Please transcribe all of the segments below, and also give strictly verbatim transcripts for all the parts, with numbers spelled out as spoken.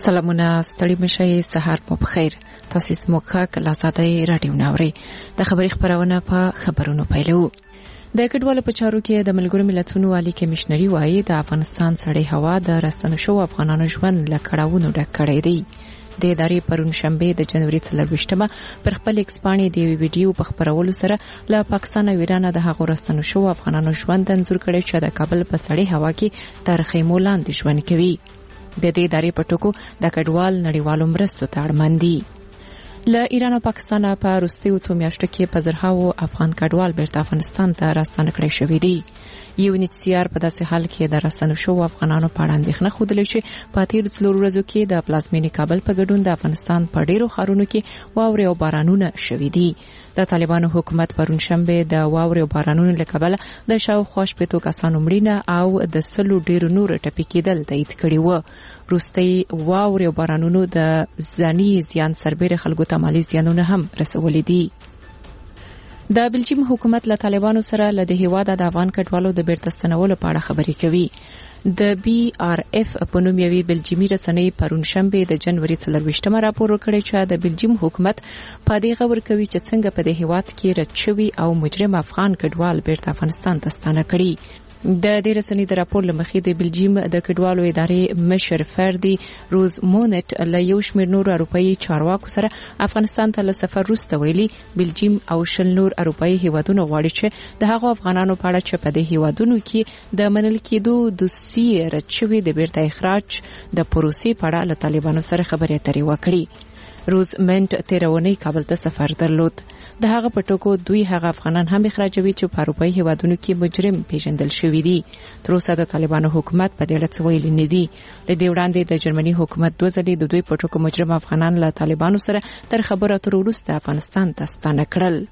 سلامونه، ستړي مشئ، سهار مو بخیر. تاسو سموکه کله ساده رادیو ناوري د خبري خبرونه په خبرونو پیلو. د کډوالو په چارو کې د ملګرو ملتونو عالی کمشنري وایي د افغانستان سړې هوا د راستنو شو افغانانو ژوند له کړهونو ډک کړی دی. د ادارې پرون شنبه د جنوري څلرویشتمه پر خپل ایکس باندې د ویډیو په خبرولو سره له پاکستان او ایران د هغو راستنو شو افغانانو ژوند انځور کړی چې د کابل په سړې هوا کې تر خیمو لاندې ژوند کوي. د دې ادارې په ټکو د کډوال نړیوالو مرستو ته اړمن دي. له ایران او پاکستان په وروستیو څو میاشتو کې په زرهاو افغان کډوال بیرته افغانستان ته راستانه کړي شوي دي. یو انچسیار په داسې حال کې د راستنو شو افغانانو په اړه اندېښنه ښودلې چې په تیر څلور ورځو کې د پلازمینې کابل په ګډون د افغانستان په ډیرو ښارونو کې واورې او بارانونه شوي دي. د طالبانو حکومت پرون شنبه د واورې او بارانونو له کبله د شاوخوا شپېتو کسانو مړینه او د سلو ډیرو نور ټپي کېدل تایید کړي وو. وروستي واورې او بارانونو د ځاني زیان سربېره خلکو ته مالي زیانونه هم رسولي دي. د بلجیم حکومت له طالبانو سره له د هیواده د افغان کډوالو د بیرته ستنولو په اړه خبرې کوي. د بی آر اف په نوم یوې بلجیمي رسنۍ پرون شنبه د جنوري څلرویشتمه راپور ورکړی چې د بلجیم حکومت په دې خبر کوي چې څنګه په دې هیواد کې رد شوي او مجرم افغان کډوال بیرته افغانستان ته ستانه کړي. د دې رسنۍ د راپور لمخې د بلجیم د کډوالو ادارې مشر فردي روز مونټ له یو شمېر نور اروپאי چارواکو سره افغانستان ته له سفر وروسته ویلي بلجیم او شل نور اروپאי هیوادونو غواړي چې د هغو افغانانو په اړه چې په دې هیوادونو کې د منل کېدو دوسیې رد شوي د بیرته اخراج د پروسې په اړه له طالبانو سره خبرې اترې وکړي. روز مونټ تیرونی کابل ته سفر درلود. د هغه په ټکو دوی هغه افغانان هم اخراجوي چې په اروپאי هیوادونو کې مجرم پیژندل شوي دي. تر اوسه د طالبانو حکومت په دې اړه څه ویلي نه دي. له دې وړاندې د جرمني حکومت دوه ځلې د دوی په ټکو مجرم افغانان له طالبانو سره تر خبرو اترو وروسته افغانستان ته ستانه کړل.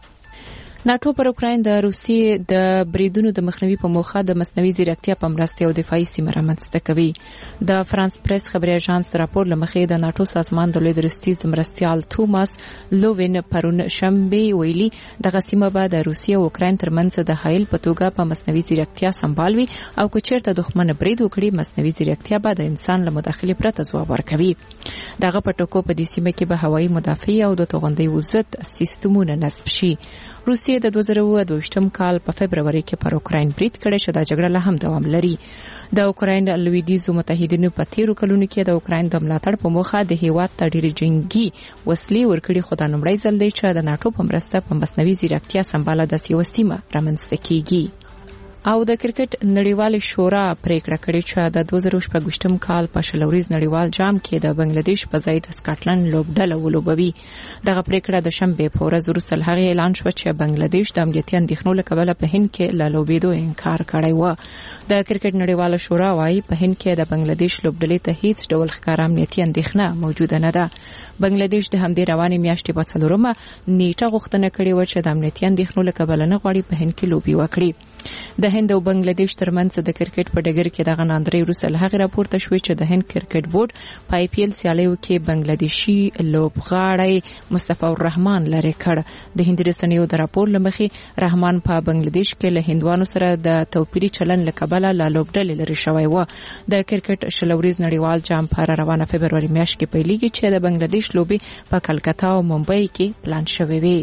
ناتو پر اوکراین د روسیې د بریدونو د مخنیوي په موخه د مصنوعي ځیرکتیا په مرسته او دفاعي سیمه رامنځته کوي. د فرانس پریس خبري اژانس راپور لمخې د ناتو سازمان د لوی درستیز مرستيال توماس لووین پرون شنبه ویلي د سیمه به د روسیې او اوکراین ترمنځ د حایل په توګه په مصنوعي ځیرکتیا سمبالوي او که چیرته دښمن برید وکړي مصنوعي ځیرکتیا به د انسان له مداخلې پرته ځواب ورکوي. دغه په ټکو په دې سیمه کې به هوایي مدافع او د توغندۍ وزت سیستمونه نصب شي. روسیې د دوه زره اووه دویشتم کال په فبرवरी کې پر اوکراین برید کړی چې د جګړې له هم دوام لري. د اوکراین لویدیځو متحدینو په تیرو کلونو کې د اوکراین د ملاتړ په موخه د هیواد ته ډېری جنگي وسلې ورکړي خو د نومړی ځل دی چې د ناتو په مرسته په مصنوعي ځیرکتیا سمباله د سیمه سیمه رامنځته کیږي. او د کرکټ نړیوال شورا پریکړه کړې چې د دوه زره شپږم کال په شلوريز نړیوال جام کې د بنگلاديش په ځای د سکاټلند لوبډله ولوبوي. دغه پریکړه د شنبه په ورځ وروسته هغه اعلان شو چې بنگلاديش د امنیتي اندېښنو له کبله په هند کې له لوبېدو انکار کړی و. د کرکټ نړیوال شورا وايي په هند کې د بنگلاديش لوبډلې ته هیڅ ډول ښکار امنیتي اندېښنه موجوده نه ده. بنگلاديش د همدې روانې میاشتې په څلورمه نیټه غوښتنه کړې و چې د امنیتي اندېښنو له کبله نه غواړي په هند کې لوبي وکړي. د هند او بنگلاديش ترمنځ د کرکټ په ډګر کې د غناندري وروسته هغه راپورته شوې چې د هند کرکټ بورډ په آی پی ایل سیالیو کې بنگلاديشي لوبغاړی مصطفی الرحمن لری کړ. د هند رسنیو د راپور لمخې رحمان په بنگلاديش کې له هندوانو سره د توپیري چلن له کبله له لوبډلې لري شوی و. د کرکټ شلوريز نړیوال جام په روانه فبرवरी میاشت کې پیلېږي چې د بنگلاديش لوبي په کلکتا او ممبئی کې پلان شوی وي.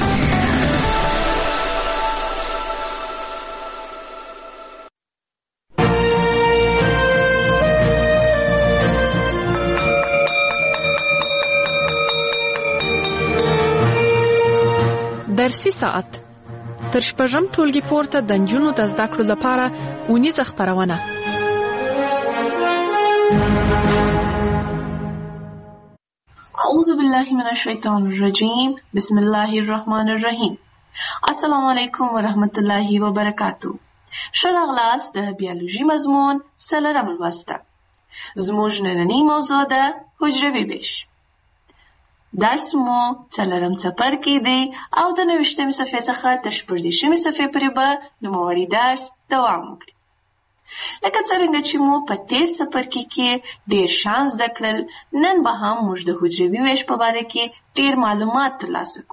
درسي ساعت تر شپږم ټولګي پورته د نجونو د زده کړو لپاره اونیزه خپرونه. اعوذ بالله من الشیطان الرجیم بسم الله الرحمن الرحیم. السلام علیکم ورحمت الله وبرکاتو. ښه راغلاست د بیولوژي مضمون څلورم لوست. زموږ نننی موضوع ده حجروي ویش. درس مو څلورم څپرکی دی او د نویشتمې صفحې څخه تر شپږدېرشمې صفحې پورې به نوموړی درس دوام وکړي. لکه څرنګه چې مو په تیر څپرکي کې ډېر شیان زده کړل، نن به هم موږ د حجروي ویش په باره کې ډېر معلومات ترلاسه کړو.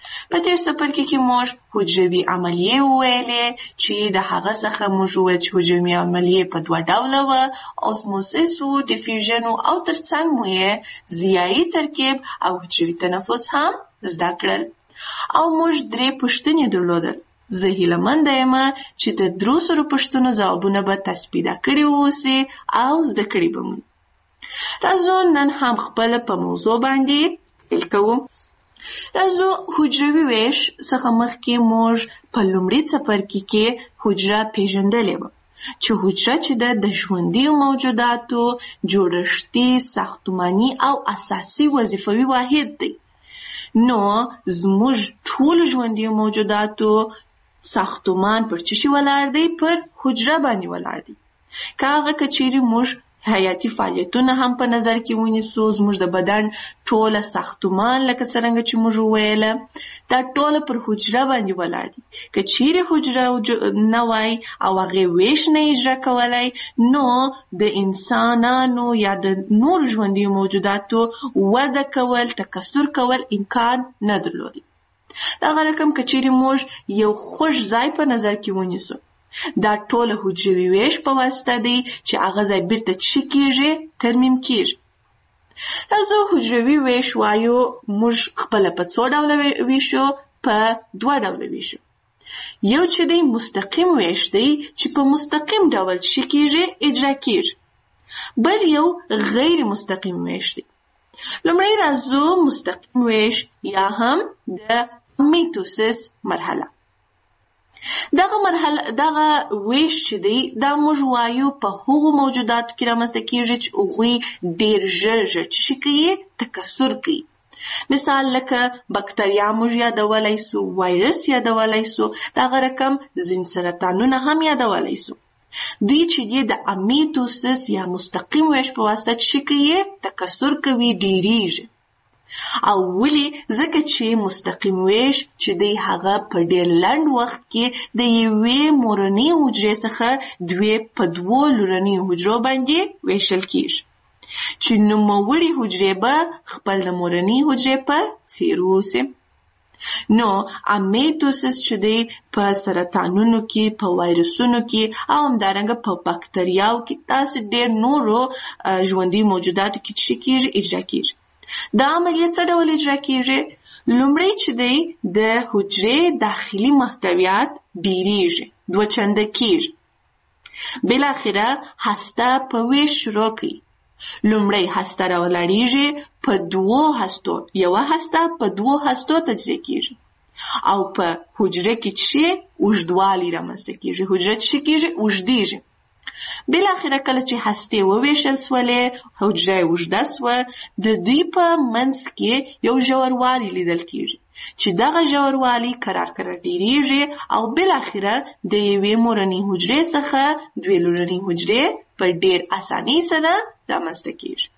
په تیر څپرکي کې موږ حجروي عملیې وویلې چې د هغه څخه موږ وویل چې حجروي عملیې په دوه ډوله وه، اوسموسیس و، ډیفیوژن و، او ترڅنګ مو یې ضیایي ترکیب او حجروي تنفس هم زده کړل. او موږ درې پوښتنې درلودل. زه هیله منده یم چې د درو سرو پوښتنو ځوابونه به تاسو پیدا کړي واوسئ او زده کړي به مو. راځو نن هم خپله په موضوع باندې پیل کوو. راځو حجروي ویش څخه مخکې موږ په لومړي څپرکي کې حجره پیژندلې وه چې حجره چې ده د ژوندیو موجوداتو جوړښتي، ساختماني او اساسي وظیفوي واحد دی. نو زموږ ټولو ژوندیو موجوداتو ساختمان پر څه شي ولاړ دی؟ پر حجره باندې ولاړ دی. که هغه که چیرې موږ حیاتي فعالیتونه هم په نظر کې ونیسو، زموږ د بدن ټوله ساختمان لکه څرنګه چې موږ وویله دا ټوله پر حجره باندې ولاړ دي. که چیرې حجره نه وای او هغې ویش نه اجرا کولی، نو د انسانانو یا د نور ژوندیو موجوداتو وده کول، تکثر کول امکان نه درلودی. دغه رقم که چیرې موږ یو خوږ ځای په نظر کې ونیسو، دا ټول حجروي ویش په واسطه دی چې هغه ځای بیرته څه کیږي؟ ترمیم کیږي. راځو حجروي ویش وایو موږ خپله په څو ډوله ویشو؟ په دوه ډوله ویشو. یو چې دی مستقیم ویش دی چې په مستقیم ډول څه کیږي؟ اجرا کیږي. بل یو غیر مستقیم ویش دی. لومړی راځو مستقیم ویش یا هم د میتوسیس مرحله. دغه مرحله دغه ویش چې دی دا موږ وایو په هغو موجوداتو کې رامنځته کیږي چې هغوی ډېر ژر ژر څه کوي؟ تکثر کوي. مثال لکه بکتریا موږ یادولی سو، وایرس یادولی سو، دغه رقم ځینې سرطانونه هم یادولی سو. دوی چې دی د امیتوسیس یا مستقیم ویش په واسطه څه کوي؟ تکثر کوي، ډېریږي. او ولی؟ ځکه چې مستقیم ویش چې دی هغه په ډېر لنډ وخت کې د یوې مورنۍ حجرې څخه دوی په دوو لورنیو حجرو باندې ویشل کیږي چې نوموړي حجرې به خپل د مورنۍ حجرې په څیر اوسي. نو امیتوسیس چې دی په سرطانونو کې، په وایرسونو کې او همدارنګه په بکتریاو کې، داسې ډېر نورو ژوندي موجوداتو کې څه کیږي؟ اجرا کیږي. دا عملیه څه ډول اجرا کیږي؟ لومړی چې دی د حجرې داخلي محتویات ډیریږي، دوه چنده کیږي. بالاخره هسته په ویش شروع کوي. لومړی هسته راولاړیږي په دوو هستو، یوه هسته په دوو هستو تجزیه کیږي او په حجره کې چې اوږدوالی رامنځته کیږي، حجره چې کیږي؟ اوږدیږي. بالاخره کله چې هستې وویشل سولې، حجره اوږده سوه، د دوی په منځ کې یو ژوروالی لیدل کیږي چې دغه ژوروالی کرار کرار ډیریږي او بالاخره د یوې مورنۍ حجرې څخه دوې لورنۍ حجرې په ډېر اسانۍ سره رامنځته کیږي.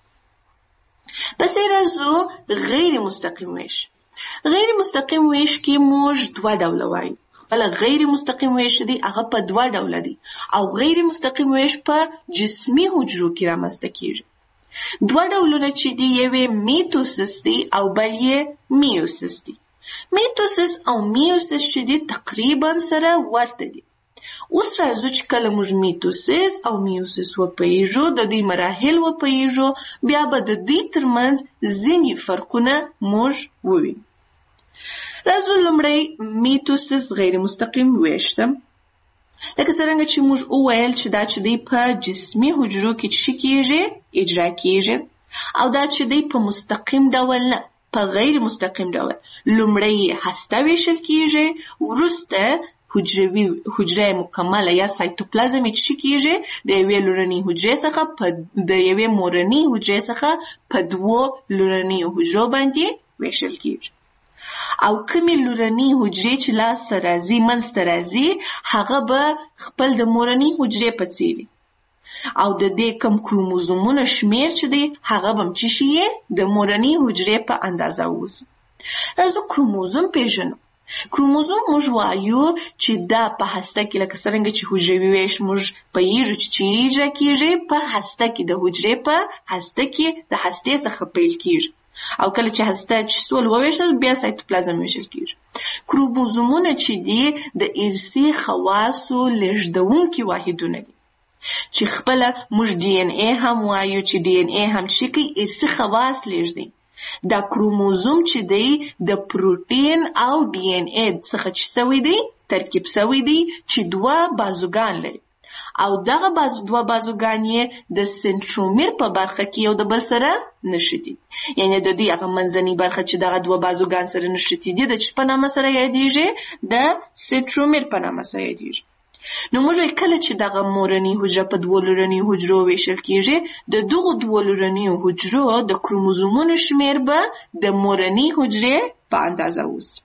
پسې راځو غیر مستقیم ویش. غیر مستقیم ویش کې موږ دوه ډوله وایو. بل غیر مستقیم ویش دی هغه په دوه ډوله دی او غیر مستقیم ویش په جسمي حجرو کې رامنځته کیږي. دوه ډولونه چې دی یوې میتوسیس دی او بل یې میوسیس دی. میتوسیس او میوسیس چې دی تقریبا سره ورته دي. اوس راځو چې کله موږ میتوسیس او میوسیس وپیژو، د دوی مراحل وپیژو، بیا به د دوی ترمنځ ځینې فرقونه موږ ووینو. راځو لومړی میتوسیس غیر مستقیم ویش ته. لکه څرنګه چې موږ وویل چې دا چې دی په جسمي حجرو کې څه کیږي؟ اجرا کیږي. او دا چې دی په مستقیم ډول نه، په غیر مستقیم ډول. لومړی هسته ویشل کیږي، وروسته حجروي حجره مکمله یا سایتوپلازم چې څه کیږي؟ د یوې لورنۍ حجرې څخه په د یوې مورنۍ حجرې څخه په دوو لورنیو حجرو باندې ویشل کیږي. او کومې لورنۍ حجرې چې لاسته راځي، منځته راځي، هغه به خپل د مورنۍ حجرې په څیر او د دې کم کروموزومونو شمیر چې دی هغه به هم څه شي؟ د مورنۍ حجرې په اندازه اوسي. راځو کروموزوم پیژنو. کروموزوم موږ وایو چې دا په هسته کې لکه څرنګه چې حجروي ویش موږ پوهیږو چې چیرې اجرا کیږي، په هسته کې د حجرې په هسته کې د هستې څخه پیل کیږي. او کله چې هسته چې سول وویشل بیا سایتوپلازم ویشل کیږي. کروموزومونه چې دي د ارثي خواصو لېږدونکي واحدونه دي چې خپل موږ ډي ان اي هم وایو چې ډي ان اي هم چې کوي ارثي خواص لېږدي. دا کروموزوم چې دی د پروتین او ډي ان اي څخه چې سوی دی ترکیب سوی دی چې دوه بازوګان لري او دغه بازو دوه بازوګان یې د سنترومیر په برخه کې یو د بل سره نښتي، یعنی د دې هغه منځنۍ برخه چې دغه دوه بازوګان سره نښتي دي د چ په نامه سره یادیږي د سنترومیر په نامه سره یادیږي. نو موږ کله چې دغه مورنۍ حجره په دوه لورنۍ حجرو ویشل کیږي د دغه دوه لورنۍ حجرو د کروموزومونو شمیر به د مورنۍ حجرې په اندازه اوسي.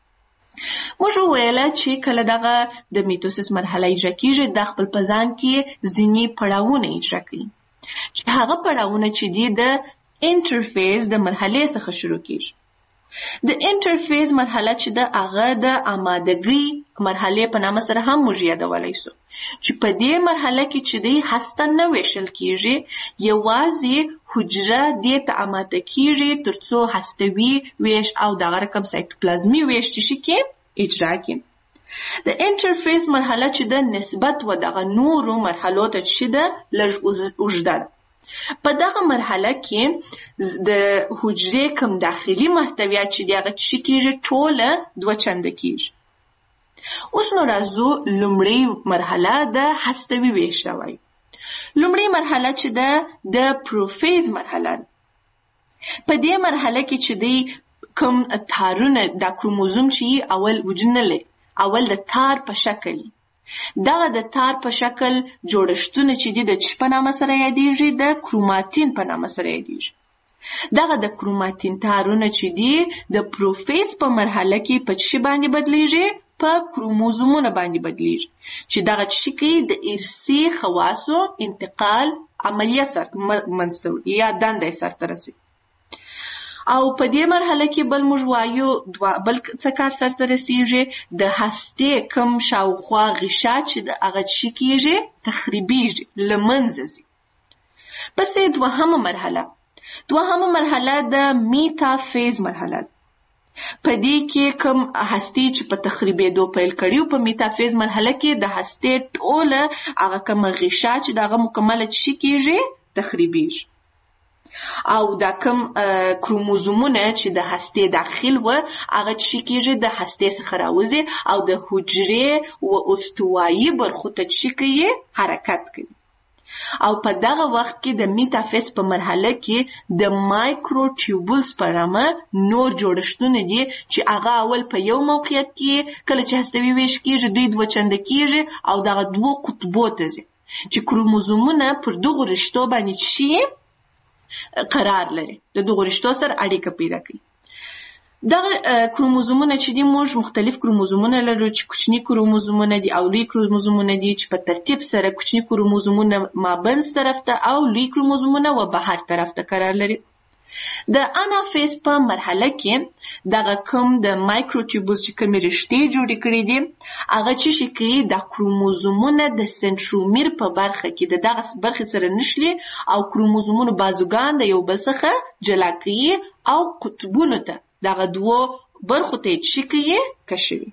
موږ ویل چې کله دغه د میتوسیس مرحله اجرا کیږي د خپل په ځان کې ځینې پړاوونه اجرا کوي چې هغه پړاوونه چې دي د انټرفیس د مرحلې څخه شروع کیږي. د انټرفیس مرحله چې د هغه د آمادګۍ مرحله په نامه سره هم موږ یادولی سو چې په دې مرحله کې چې دی هسته نه ویشل کیږي یوازې حجره دې ته آماده کیږي ترڅو هستوي ویش او دغه رقم سایتوپلازمي ویش چې کې اجرا کړي. د انټرفیس مرحله چې د نسبت و دغه نورو مرحلو ته چې د لږ اوږده ده. په دغه مرحله کې د حجرې کم داخلي محتویات چې دغه چې کېږي ټوله دوه چنده کېږي. اوس نو راځو لومړی مرحله د هستوي ویش ته وایو. لومړی مرحله چې ده د پروفیز مرحله ده. په دې مرحله کې چې دی کم تارونه د کروموزوم چې اول وجود نه لري اول د تار په شکل دغه د تار په شکل جوړښتونه چې دي د چ په نامه سره یادیږي د کروماتین په نامه سره یادیږي. دغه د کروماتین تارونه چې دي د پروفیز په مرحله کې په چی باندې بدلیږي په کروموزومونه باندې بدلیږي چې دغه چی کې د ارثي خواصو انتقال عملیه سره منځته یا دنده سره رسي. او په دې مرحله کې بل موږ وایو بل څه کار سرته رسیږي د هستې کم شاوخوا غشا چې د هغه شي کېږي تخریبیږي له منځه ځي. پسې دوهمه مرحله دوهمه مرحله د میتافیز مرحله ده. په دې کې کم هستې چې په تخریبېدو پیل کړي په میتافیز مرحله کې د هستې ټوله هغه کم غشا چې دغه مکمله شي کېږي تخریبیږي او دا کم کروموزومونه چې د هستې داخل و هغه چې کېږي د هستې څخه راوځي او د حجرې و استوایي برخو ته چې کوي حرکت کوي. او په دغه وخت کې د میتافیز په مرحله کې د مایکروټیوبولز په نامه نور جوړښتونه دي چې هغه اول په یو موقعیت کې کله چې هستوي ویش کېږي دوی دوه چنده کېږي او دغه دوه قطبو ته ځي چې کروموزومونه پر دغو رشتو باندې شي قرار لري د دغو رشتو سره اړیکه پیدا کوي. دغه کروموزومونه چې دي موږ مختلف کروموزومونه لرو چې کوچني کروموزومونه دي او لوی کروموزومونه دي چې په ترتیب سره کوچني کروموزومونه مابینځ طرف ته او لوی کروموزومونه و بهر طرف ته قرار لري. د انافیز په مرحله کې دغه کوم د مایکروټیوبولز چې کومې رشتې جوړې کړي دي هغه چې شي کوي د کروموزومونه د سنترومیر په برخه کې د دغه برخې سره نښلي او کروموزومونو بازوګان د یو بل څخه جلا کوي او قطبونو ته دغه دوو برخو ته یې چې کوي کشوي.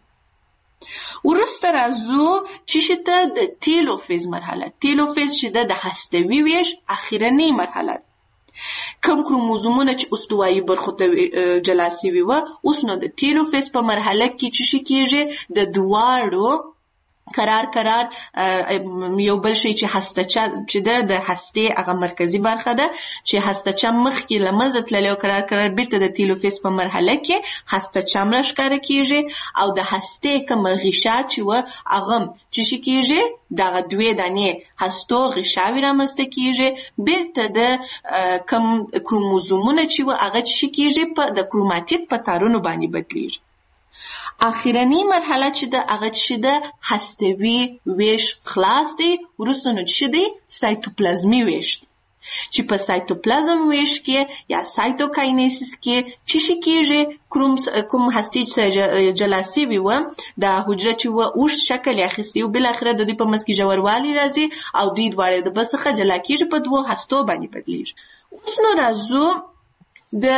وروسته راځو چې ته د تیلوفیز مرحله. تیلوفیز چې ده د هستوي ویش اخرنۍ مرحله ده. کم کروموزومونه چې استوایي برخو ته جلا سوي وه اوس نو د تیلوفیز په مرحله کې چې شي کېږي د دواړو قرار قرار یو بل شی چې هستچه چې ده د هستې هغه مرکزي برخه ده چې هستچه مخکې له منځه تللی او قرار قرار بیرته د تیلوفیز په مرحله کې هستچه هم راښکاره کېږي او د هستې کومه غشا چې وه هغه چې شي کېږي دغه دوې دانې هستو غشاوې رامنځته کېږي بیرته د کم کروموزومونه چې وه هغه چې شي کېږي د کروماتید په تارونو باندې بدلیږي. اخرنی مرحله چې ده هغه چې ده هستوي ویش خلاص دی. وروسته نو چې دی سایتوپلازمي ویش دی چې په سایتوپلازم ویش کې یا سایتوکاینیسیس کې چې شي کېږي کوم هستې چې جلا سوي وه د حجره چې وه اوږد شکل یې اخیستی و بالاخره د دوی په منځ کې ژوروالی راځي او دوی دواړه د بل څخه جلا کېږي په دوو هستو باندې بدلیږي. اوس نو راځو د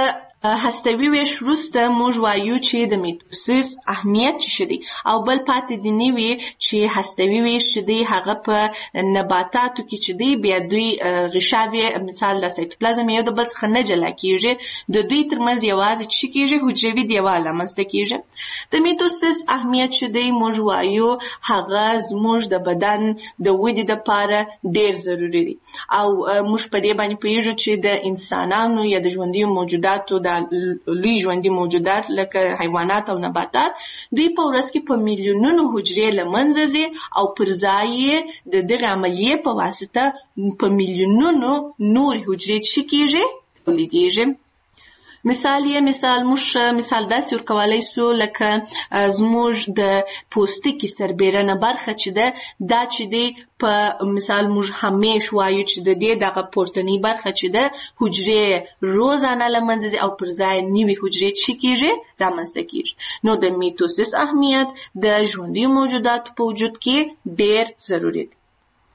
هستوي ویش وروسته موږ وایو چې د میتوسیس اهمیت څه دی او بل پاتې دی نوي چې هستوي ویش چې دی هغه په نباتاتو کې چې دی بیا دوی غشاوي مثال د سایتوپلازم یو د بل څخه نه جلا کیږي د دوی ترمنځ یوازې څه کیږي حجروي دیوال رامنځته کیږي د میتوسیس اهمیت چې دی موږ وایو هغه زموږ د بدن د ودې لپاره ډیر ضروري دی او موږ په دې باندې پوهیږو چې د انسانانو یا د ژوندیو موجوداتو د لوی ژوندي موجودات لکه حیوانات او نباتات دوی په ورځ کې په میلیونونو حجرې له منځه ځي او پر ځای یې د دغې عملیې په واسطه په میلیونونو نورې حجرې څه کېږي تولیدېږي. مثال یې مثال موږ مثال داسې ورکولی سو لکه زموږ د پوستکي سربیرنه برخه چې ده دا چې دی په مثال موږ همیش وایو چې د دې دغه پورتنۍ برخه چې ده حجرې روزانه له منځه ځي او پر ځای نوي حجرې څه کېږي رامنځته کېږي. نو د میتوسیس اهمیت د ژوندیو موجوداتو په وجود کې ډېر ضروري دی.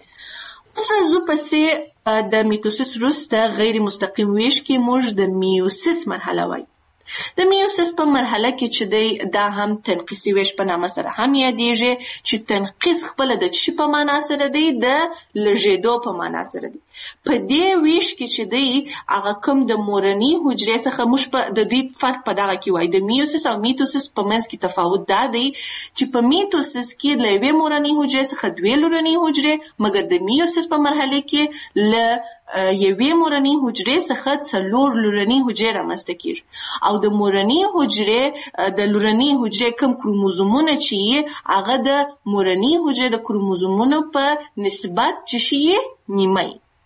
راځو پسې د میتوسیس وروسته غیر مستقیم ویش کې موږ د میوسیس مرحله وایو. د میوسیس په مرحله کې چې دی دا هم تنقیصي ویش په نامه سره هم یادېږي چې تنقیص خپله د څه په معنا سره دی د لږېدو په معنا سره دی. په دې ویش کې چې دی هغه کوم د مورنۍ حجرې څخه موږ په د دوی فرق په دغه کې وایو. د میوسیس او میتوسیس په منځ کې تفاوت دا دی چې په میتوسیس کې له یوې مورنۍ حجرې څخه دوې لورنۍ حجرې مګر د میوسیس په مرحله کې له یوې مورنۍ حجرې څخه څلور لورنۍ حجرې رامنځته کېږي او د مورنۍ حجرې د لورنۍ حجرې کوم کروموزومونه چې هغه د مورنۍ حجرې د کروموزومونو په نسبت چې شي نیمه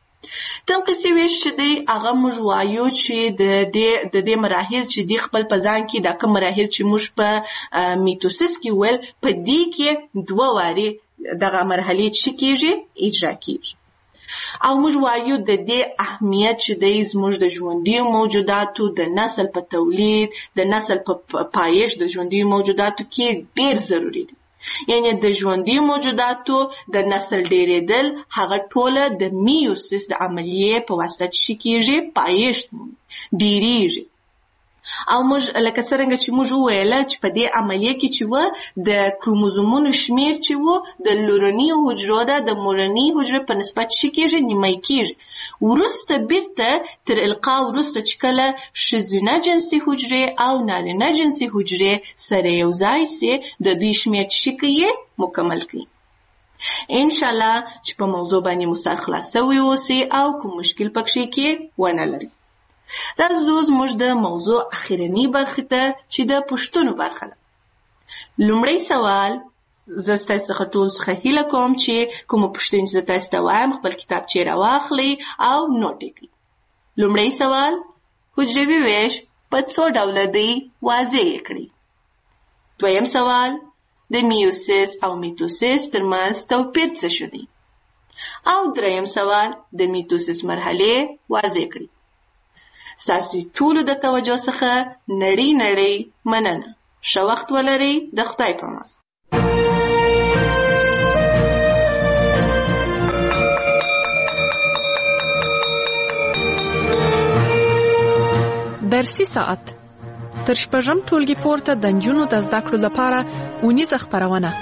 تنقیصي ویش چې دی هغه موږ وایو چې د دې د دې مراحل چې دی خپل په ځان کې دا کوم مراحل چې موږ په میتوسیس کې ول په دې کې دوه وارې دغه مرحلې چې کېږي اجرا کېږي او موږ وایو د دې اهمیت چې دی زموږ د ژوندیو موجوداتو د نسل په تولید د نسل په پایښت د ژوندیو موجوداتو کې ډېر ضروري دی. یعنی د ژوندیو موجوداتو د نسل ډېرېدل هغه ټوله د میوسیس د عملیې په واسطه چې کېږي پایښت ډېرېږي. او موږ لکه څرنګه چې موږ وویله چې په دې عملیه کې چې و د کروموزومونو شمیر چې و د لورنیو حجرو ده د مورنۍ حجرې په نسبت څه کېږي نیمه کېږي. وروسته بیرته تر القا وروسته چې کله ښځینه جنسي حجرې او نارینه جنسي حجرې سره یو ځای سي د دوی شمیر چې کوي مکمل کوي. انشاءالله چې په موضوع باندې مو سر خلاص سوی اوسي او کوم مشکل پکښې کې ونه لري. راځو زموږ د موضوع اخرنۍ برخې ته چې د پوښتنو برخه ده. لومړی سوال زه ستاسو څخه ټول څخه هیله کوم چې کومه پوښتنه چې زه تاسو ته وایم خپل کتابچې راواخلئ او نوټ یې کړئ. لومړی سوال حجروي ویش په څو ډوله دی واضح یې کړئ. دویم سوال د میوسیس او میتوسیس ترمنځ توپیر څه شو دی او دریم سوال د میتوسیس مرحلې واضح کړئ. ستاسو ټولو د توجه څخه نړۍ نړۍ مننه. ښه وخت ولرئ. د خدای په امان. درسي ساعت تر شپږم ټولګي پورته د نجونو د زده کړو لپاره اونیزه خپرونه.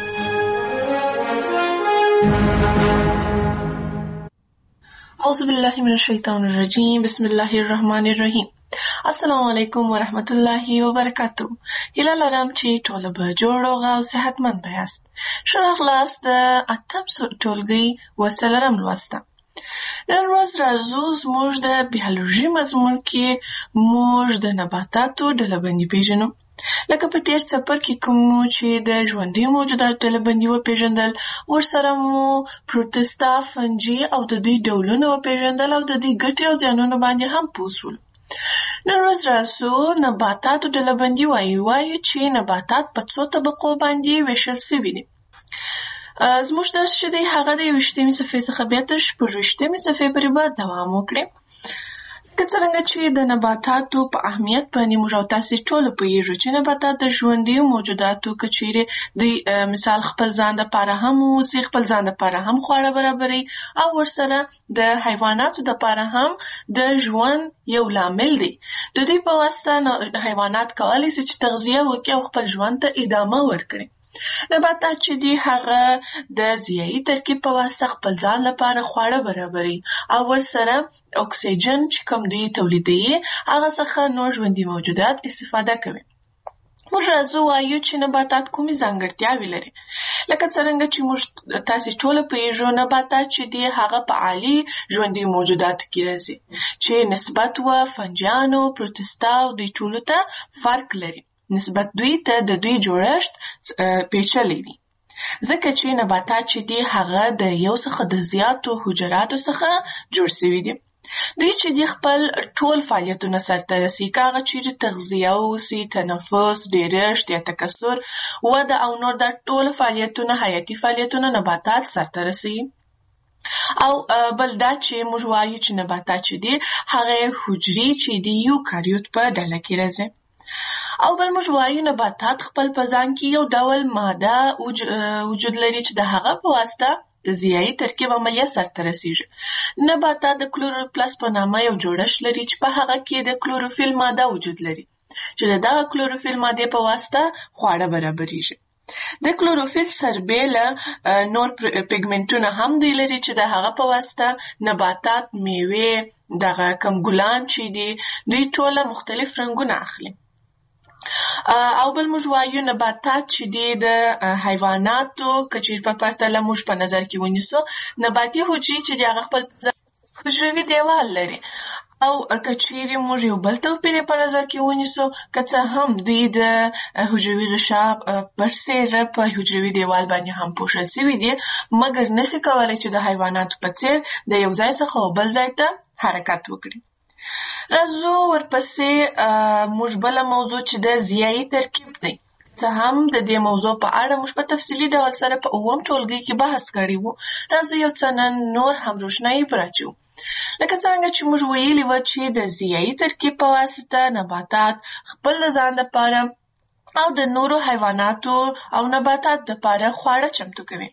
اعوذ بالله من الشیطان الرجیم. بسم الله الرحمن الرحیم. السلام علیکم ورحمت الله وبرکاتو. هیله لرم چې ټول به جوړ او صحتمند یاست. ښه راغلاست د اتم ټولګي وسلرم لوسته. نن ورځ راځو زموږ د بیولوژي مضمون کې موږ د نباتاتو ډلبندي پیژنو. لکه په تیر څپر کې کوم چې د ژوندي موجوداتو ډلبندي وپیژندل ورسره مو پروټستا فنجي او د دوی ډولونه وپیژندل او د دوی ګټې او زیانونه باندې هم پوه شولو. نن ورځ راځو نباتاتو ډلبندي وایو وایو چې نباتات په څو طبقو باندې ویشل شوي دي. زموږ درس چې دی هغه د یویشتمې صفحې څخه بیا تر شپږویشتمې صفحې پورې به دوام وکړي. که څرنګه چې د نباتاتو په اهمیت باندې موږ او تاسې ټول پوهیږو چې نباتات د ژوندیو موجوداتو که چیرې دوی مثال خپل ځان دپاره هم اوسي، خپل ځان دپاره هم خواړه برابروي او ورسره د حیواناتو دپاره هم د ژوند یو لامل دی. د دوی په واسطه حیوانات کولی شي چې تغذیه وکړي او خپل ژوند ته ادامه ورکړي. نباتات چې دي هغه د ضیایي ترکیب په واسطه خپل ځان لپاره خواړه برابروي او ورسره اکسیجن چې کوم دوی تولیدوي هغه څخه نور ژوندي موجودات استفاده کوي. موږ راځو وایو چې نباتات کومې ځانګړتیاوې لري. لکه څرنګه چې موږ تاسې ټوله پوهیږو نباتات چې دي هغه په عالي ژوندي موجوداتو کې راځي چې نسبت و فنجانو، پروتستا او دوی ټولو ته فرق لري. نسبت دوی ته د دوی جوړښت پیچلی دی ځکه چې نباتات چې دي هغه د یو څخه د زیاتو حجراتو څخه جوړ شوي دي. دوی چې دي خپل ټول فعالیتونه سرته رسي، که هغه چیرې تغذیه اوسي، تنفس، ډیرښت یا تکثر، وده او نور دا ټول فعالیتونه حیاتي فعالیتونه نباتات سرته رسي. او بل دا چې موږ وایو چې نباتات چې دي هغه حجرې چې دي یوکاریوت په ډله کې راځي. او بل موږ وایو نباتات خپل په ځان کې یو ډول ماده وجود لري چې د هغه په واسطه د ضیایي ترکیب عملیه سرته رسیږي. نباتات د کلوروپلاست په نامه یو جوړښت لري چې په هغه کې د کلوروفیل ماده وجود لري چې د دغه کلوروفیل مادې په واسطه خواړه برابریږي. د کلوروفیل سربیله نور پیګمنټونه هم دی لري چې د هغه په واسطه نباتات، میوې، دغه کم ګلان چې دي دوی ټوله مختلف رنګونه اخلي. او بل موږ وایو نباتات چې دي د حیواناتو که چیرې په پرتله موږ په نظر کې ونیسو نباتي حجرې چې دي هغه خپل حجروي دیوال لري. او که چیرې موږ یو بل توپیر په نظر کې ونیسو که څه هم دوی د حجروي غشا برسېره په حجروي دیوال باندې هم پوښل شوي دي مګر نشي کولی چې د حیواناتو په څېر د یو ځای څخه بل ځای ته حرکت وکړي. راځو ورپسې موږ بله موضوع چې د ضیایي ترکیب دی. څه هم د دې موضوع په اړه موږ په تفصیلي ډول سره په اووم ټولګي کې بحث کړی وو. راځو یو څه نن نور هم روښنایي پرې اچوو. لکه څنګه چې موږ ویلي وو چې د ضیایي ترکیب په واسطه نباتات خپل د ځان دپاره او د نورو حیواناتو او نباتات دپاره خواړه چمتو کوي.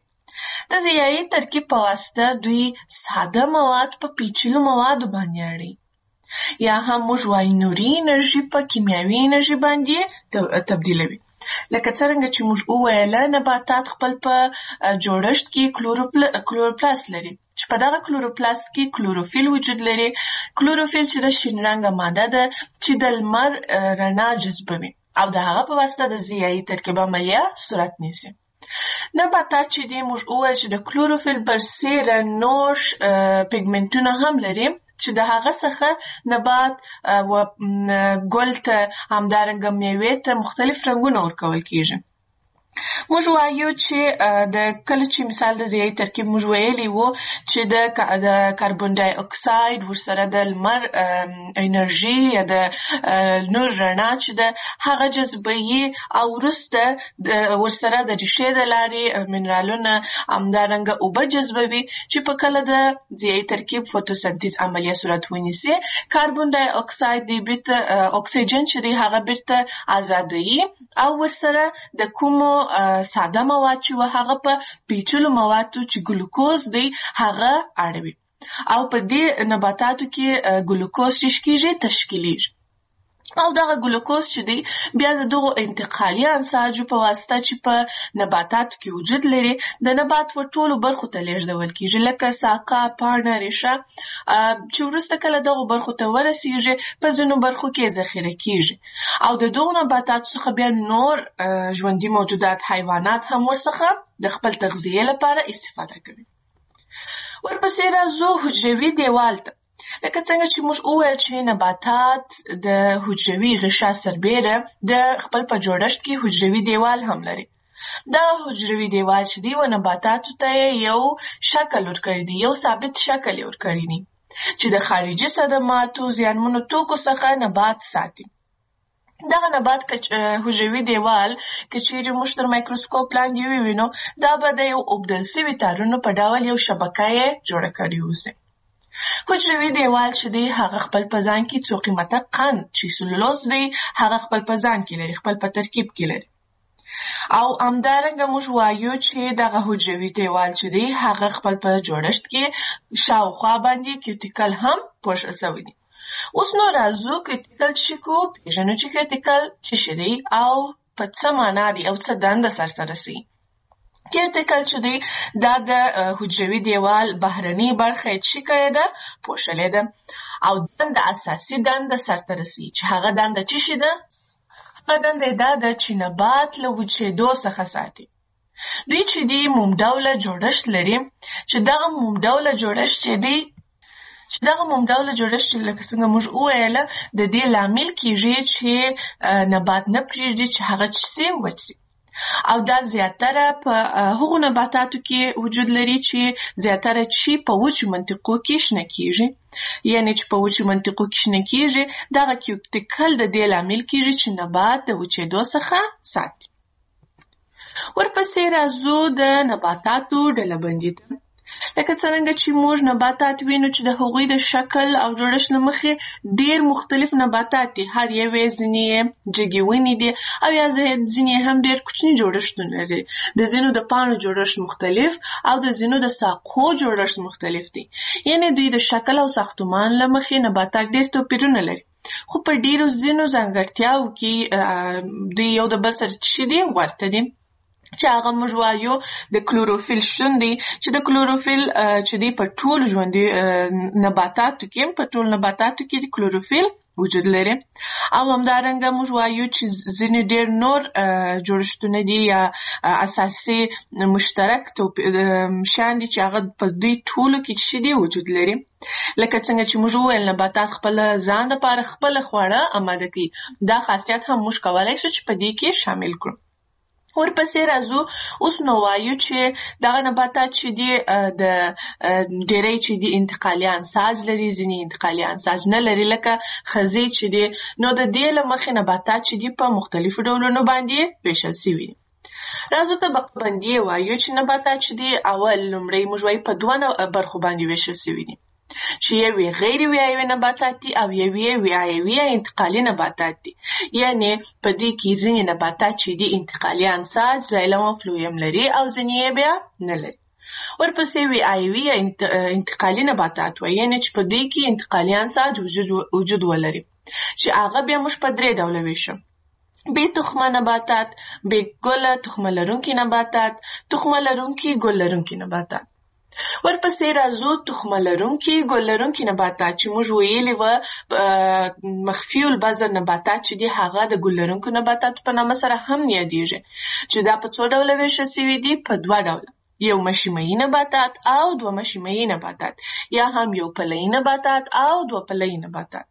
د ضیایي ترکیب په واسطه دوی ساده مواد په پیچلو موادو باندې اړوي یا هم موږ وایو نوري انرژي په کیمیاوي انرژي باندې تبدیلوي. لکه څرنګه چې موږ وویله نباتات خپل په جوړښت کې کلوروپلاست لري چې په دغه کلوروپلاست کې کلوروفیل وجود لري. کلوروفیل چې د شین رنګه ماده ده چې د لمر رڼا جذبوي او د هغه په واسطه د ضیایي ترکیب عملیه صورت نیسي. نباتات چې دي موږ وویل چې د کلوروفیل برسېره نور پیګمنټونه هم لري چې د هغه څخه نبات و ګل ته همدارنګه میوې ته مختلف رنګونه ورکول کېږي. موږ وایو چې د کله چې مثال د ضیایي ترکیب موږ ویلي وو چې د کاربن ډای اکساید ورسره د لمر انرژي یا د نور رڼا چې ده هغه جذبوي او وروسته ورسره د ریښې د لارې منرالونه همدارنګه اوبه جذبوي چې په کله د ضیایي ترکیب فوتوسنتیز عملیه صورت ونیسي. کاربن ډای اکساید دی بیرته اکسیجن چې دی هغه بیرته ازادوي او ورسره د کومو ساده مواد چې و هغه په پیچلو موادو چې ګلوکوز دی هغه اړوي او په دې نباتاتو کې ګلوکوز چې کېږي تشکیلیږي او دغه ګلوکوز چې دی بیا د دغو انتقالي انساجو په واسطه چې په نباتاتو کې وجود لري د نبات په ټولو برخو ته لیږدول کېږي لکه ساقه، پاڼه، ریښه چې وروسته کله دغو برخو ته ورسیږي په ځینو برخو کې ذخیره کېږي او د دغو نباتاتو څخه بیا نور ژوندي موجودات حیوانات هم ورڅخه د خپل تغذیې لپاره استفاده کوي. ورپسې راځو حجروي دیوال ته. لکه څنګه چې موږ وویل چې نباتات د حجروي غشا سربیره د خپل په جوړښت کې حجروي دیوال هم لري. دا حجروي دیوال چې دی و نباتاتو ته یو شکل ورکړی دی، یو ثابت شکل یې ورکړی دی چې د خارجي صدماتو زیانمنو توکو څخه نبات ساتي. دغه نبات حجروي دیوال که چیرې موږ تر مایکروسکوپ لاندې ووینو دا به د یو اوبدل سوي تارونو په ډول یو شبکه یې جوړه کړې اوسي. حجروي دیوال چې دی هغه خپل په ځان کې څو قیمته قند چې سلولوز دی هغه خپل په ځان کې لري، خپل په ترکیب کې لري. او همدارنګه موږ وایو چې دغه حجروي دیوال چې دی هغه خپل په جوړښت کې شاوخوا باندې کیوټیکل هم پوښل شوی دی. اوس نو راځو کیوټیکل چې کو پیژنو چې کیوټیکل څه دی او په څه معنا دی او څه دنده سرته رسوي. کیوټیکل چې دی دا د حجروي دیوال بهرنۍ برخه چې کړې ده پوښلې ده او دنده اساسي دنده سرته رسوي چې هغه دنده څه ده؟ هغه دنده دا ده چې نبات له وچېدو څخه ساتي. دوی چې دی موم ډوله جوړښت لري چې دغه موم ډوله جوړښت چې دی دغه موم ډوله جوړښت لکه څنګه موږ وویله د دې لامل کیږي چې نبات نه پرېږدي چې هغه څه سي وچ سي. او دا زیاتره په هغو نباتاتو کې وجود لري چې زیاتره چې په وچو منطقو کې شنه کیږي، یعنی چې په وچو منطقو کې شنه کیږي دغه کیوټیکل د دې لامل کیږي چې نبات د وچېدو څخه ساتي. ورپسې راځو د نباتاتو ډلبندي ته. لکه څرنګه چې موږ نباتات وینو چې د هغوی د شکل او جوړښت له مخې ډېر مختلف نباتات دي، هر یوې ځینې جګې ونې دي او یا ځینې هم ډېر کوچني جوړښتونه لري. د ځینو د پاڼو جوړښت مختلف او د ځینو د ساقو جوړښت مختلف دي، یعنی دوی د شکل او ساختمان له مخې نباتات ډېر توپیرونه لري، خو په ډېرو ځینو ځانګړتیاوو کې دوی یو د بل سره څه دي ورته دي چې هغه موږ وایو د کلوروفیل شتون دی چې د کلوروفیل چې دی په ټولو ژوندي نباتاتو کې په ټولو نباتاتو کې د کلوروفیل وجود لري. او همدارنګه موږ وایو چې ځینې ډېر نور جوړښتونه دي یا اساسي مشترک شیان دي چې هغه په دوی ټولو کې څه دي وجود لري. لکه څنګه چې موږ وویل نباتات خپل ځان لپاره خپله خواړه اماده کوي، دا خاصیت هم موږ کولی شو چې په دې کې شامل کړو. ورپسې راځو اوس نو وایو چې دغه نباتات چې دي د ډېری چې دي انتقالي انساج لري، ځینې انتقالي انساج نه لري لکه خزې چې دي. نو د دې له مخې نباتات چې دي په مختلفو ډولونو باندې ویشل شوي دي. راځو طبقه بندي وایو چې نباتات چې دي اول لومړی موږ وایو په دوه برخو باندې ویشل شوي دي چې یوې غیر ویایوي نباتات دي او یوې ویایوي انتقالي نباتات دي. یعنی په دې کې ځینې نباتات چې دي انتقالي انساج زایلم او فلویم لري او ځینې یې بیا نه لري. ورپسې ویایوي انتقالي نباتات وایي، یعنی چې په دې کې انتقالي انساج وجود ولري چې هغه بیا موږ په درې ډوله ویشو: بې تخمه نباتات، بې ګله تخمه لرونکي نباتات، تخمه لرونکي ګل لرونکي نباتات. ورپسې راځو تخمه لرونکي ګل لرونکي نباتات چې موږ ویلي وه مخفي البذر نباتات چې دي هغه د ګل لرونکو نباتاتو په نامه سره هم یادیږي چې دا په څو ډوله ویشل شوي دي؟ په دوه ډوله، یو مشیمه‌ایي نباتات او دوه مشیمه‌ایي نباتات، یا هم یو پله‌ایي نباتات او دوه پله‌ایي نباتات.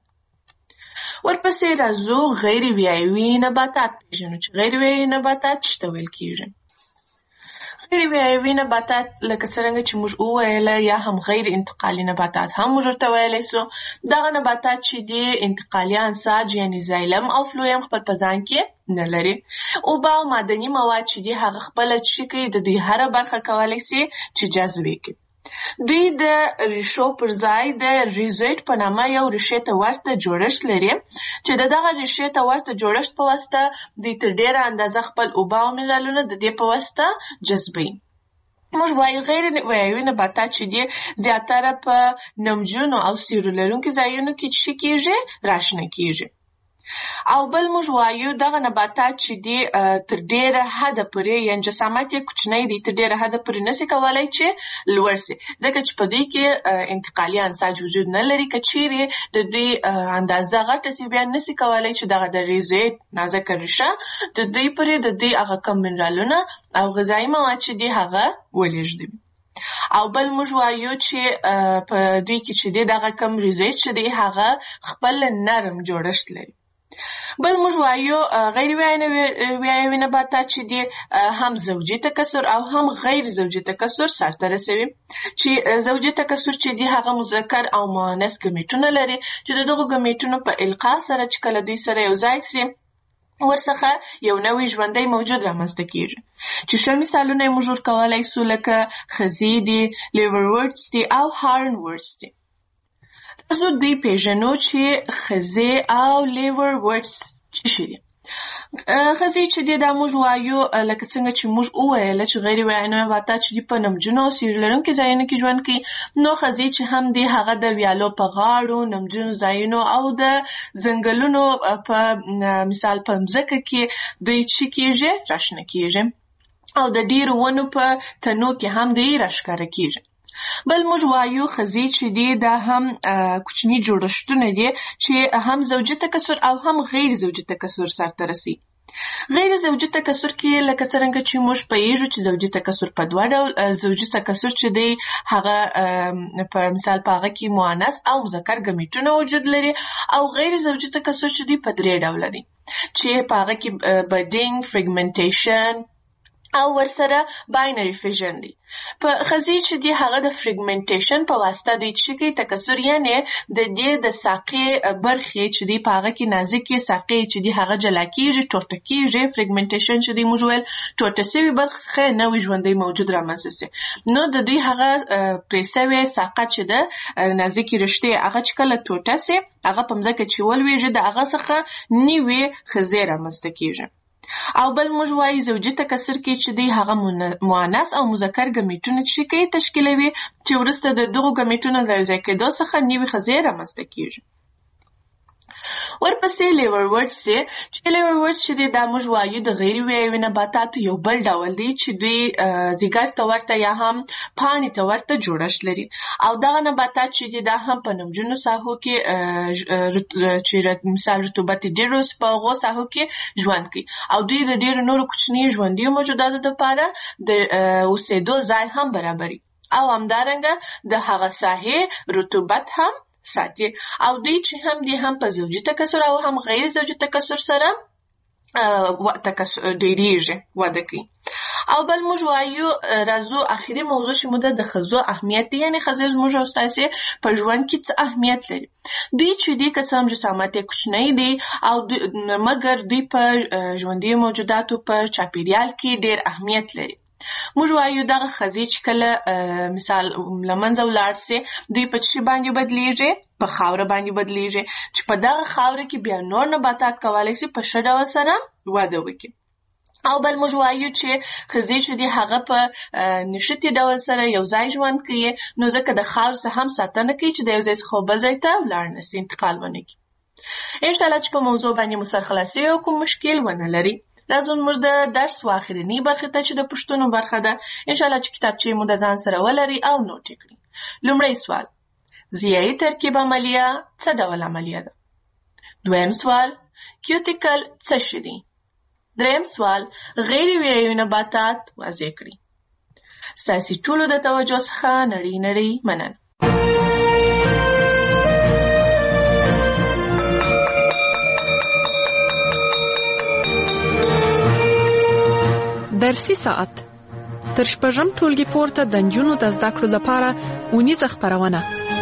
ورپسې راځو غیر ویایوي نباتات پیژنو چې غیر ویایوي نباتات څه ته ویل کیږي. غیر ویایوي نباتات لکه څرنګه چې موږ وویله یا هم غیر انتقالي نباتات هم موږ ورته ویلی سو. دغه نباتات چې دي انتقالي انساج یعنی زایلم او فلویم خپل په ځان کې نه لري. اوبه او معدني مواد چې دي هغه خپله څه کوي د دوی هره برخه کولی سي چې جذب یې کړي. دوی د ریښو پر ځای د ریزویډ په نامه یو ریښې ته ورته جوړښت لري چې د دغه ریښې ته ورته جوړښت په واسطه دوی تر ډېره اندازه خپل اوبه او منرالونه د دې په واسطه جذبوي. موږ وایو غیر ویایوي نباتات چې دي زیاتره په نمجنو او سیوري لرونکي ځایونو کې څه کیږي؟ راشنه کیږي. او بل موږ وایو دغه نباتات چې دي تر ډېره حده پورې یعنې جسامت یې کوچنی دی، تر ډېره حده پورې نسي کولی چې لوړ سي، ځکه چې په دوی کې انتقالي انساج وجود نه لري. که چیرې د دوی اندازه غټه سي بیا نسي کولی چې دغه د ریزویډ نازکه ریښه د دوی پورې د دوی هغه کم منرالونه او غذایي مواد چې دي هغه ولېږدوي. او بل موږ وایو چې په دوی کې چې دی دغه کم ریزویډ چې دی هغه خپل نرم جوړښت لري. بل موږ وایو غیر ویایوي نباتات چې دي هم زوجي تکثر او هم غیر زوجي تکثر سرته رسوي. چې زوجي تکثر چې دي هغه مذکر او مؤنث ګمیټونه لري چې د دغو ګمیټونو په القا سره چې کله دوی سره یو ځای سي ورڅخه یو نوی ژوندی موجود رامنځته کیږي. چې ښه مثالونه یې موږ ورکولی سو لکه خزې دي، لیورورډز دي او هارن ورډز دي. زه دوی پیژنو چې ښځې او لیور ورډز څه شي دي. ښځې چې دي دا موږ وایو لکه څنګه چې موږ وویله چې غیر ویاینه نباتات چې دي په نمجنو او سیوري لرونکي ځایونو کې ژوند کوي، نو ښځې چې هم دي هغه د ویالو په غاړو، نمجنو ځایونو او د ځنګلونو په مثال په مځکه کې دوی څه کېږي؟ راشنه کېږي او د ډېرو ونو په تنو کې هم دوی راښکاره کېږي. بل موږ وایو ښځې چې دي دا هم کوچني جوړښتونه دي چې هم زوجي تکثر او هم غیر زوجي تکثر سرته رسي. غیر زوجي تکثر کې لکه څرنګه چې موږ پوهیږو چې زوجي تکثر په دوه ډول، زوجي تکثر چې دی هغه په مثال په هغه کې مؤنث او مذکر ګمیټونه وجود لري، او غیر زوجي تکثر چې دی په درې ډوله دي چې په هغه کې بډینګ، فریګمنټیشن او ورسره باینري فیژن دي. په ښځې چې دي هغه د فریګمنټیشن په واسطه دوی چې کوي تکثر، یعنې د دې د ساقې برخې چې دي په هغه کې نازکې ساقې چې دي هغه جلا کېږي، ټوټه کېږي. فریګمنټیشن چې دي موږ ویل ټوټه سوي برخې څخه نوی ژوندی موجود رامنځته سي، نو د دوی هغه پرې سوې ساقه چې ده نازکې رشتې هغه چې کله ټوټه سي هغه په مځکه چې ولویږي د هغه څخه نوې ښځې رامنځته کېږي. او بل موږ وایي زوجي تکثر کې چې دی هغه مؤنث او مذکر ګمیټونه چې کوي تشکیلوي چې وروسته د دغو ګمیټونو د یوځای کېدو څخه نوې ښځې رامنځته کېږي. ورپسې لیور ورډز دی چې لیور ورډز چې دی دا موږ وایو د غیر ویاوي نباتاتو یو بل ډول دی چې دوی ځیګر ته ورته یا هم پاڼې ته ورته جوړښت لري، او دغه نباتات چې دی دا هم په نمجنو ساحو کې چې مثال رطوبت ډېر په هغو ساحو کې ژوند کوي، او دوی د ډېرو نورو کوچنیو ژوندیو موجوداتو دپاره د اوسېدو ځای هم برابري، او همدارنګه د هغه ساحې رطوبت هم ساتي. او دوی چې هم دي هم په زوجي تکثر او هم غیر زوجي تکثر سره ډېرېږي، وده کوي. او بل موږ وایو راځو اخري موضوع چې موږ د ښځو اهمیت دی، یعنې ښځې زموږ او ستاسې په ژوند کې څه اهمیت لري. دوی چې دي که څه هم جسامت یې کوچنی دی او مګر دوی په ژوندیو موجوداتو په چاپېریال کې ډېر اهمیت لري. موږ وایو دغه ښځې چې کله مثال له منځه ولاړ سي دوی په څه باندې بدلیږي؟ په خاوره باندې بدلیږي چې په دغه خاوره کې بیا نور نباتات کولی شي په ښه ډول سره وده وکړي. او بل موږ وایو چې ښځې چې دي هغه په نښتي ډول سره یو ځای ژوند کوي، نو ځکه د خاورې څخه هم ساتنه کوي چې د یو ځای څخه بل ځای ته ولاړ نه سي، انتقال ونه کړي. انشاءالله چې په موضوع باندې مو سرخلاصي او کوم مشکل ونه لري. راځو موږ د درس و آخرني برخې ته چې د پوښتنو برخه ده، انشاءالله چې کتابچې مو د ځان سره ولري او نوټ یې کړي. لومړی سوال: ضیایي ترکیب عملیه څه ډول عملیه ده؟ دویم سوال: کیوتیکل څه شی دي؟ دریم سوال: غیر ویايي نباتات واضح کړي. ستاسې ټولو د توجه څخه نړۍ نړۍ مننه. درسي ساعت تر شپږم ټولګي پورته د نجونو د زده کړو لپاره اونیزه خپرونه.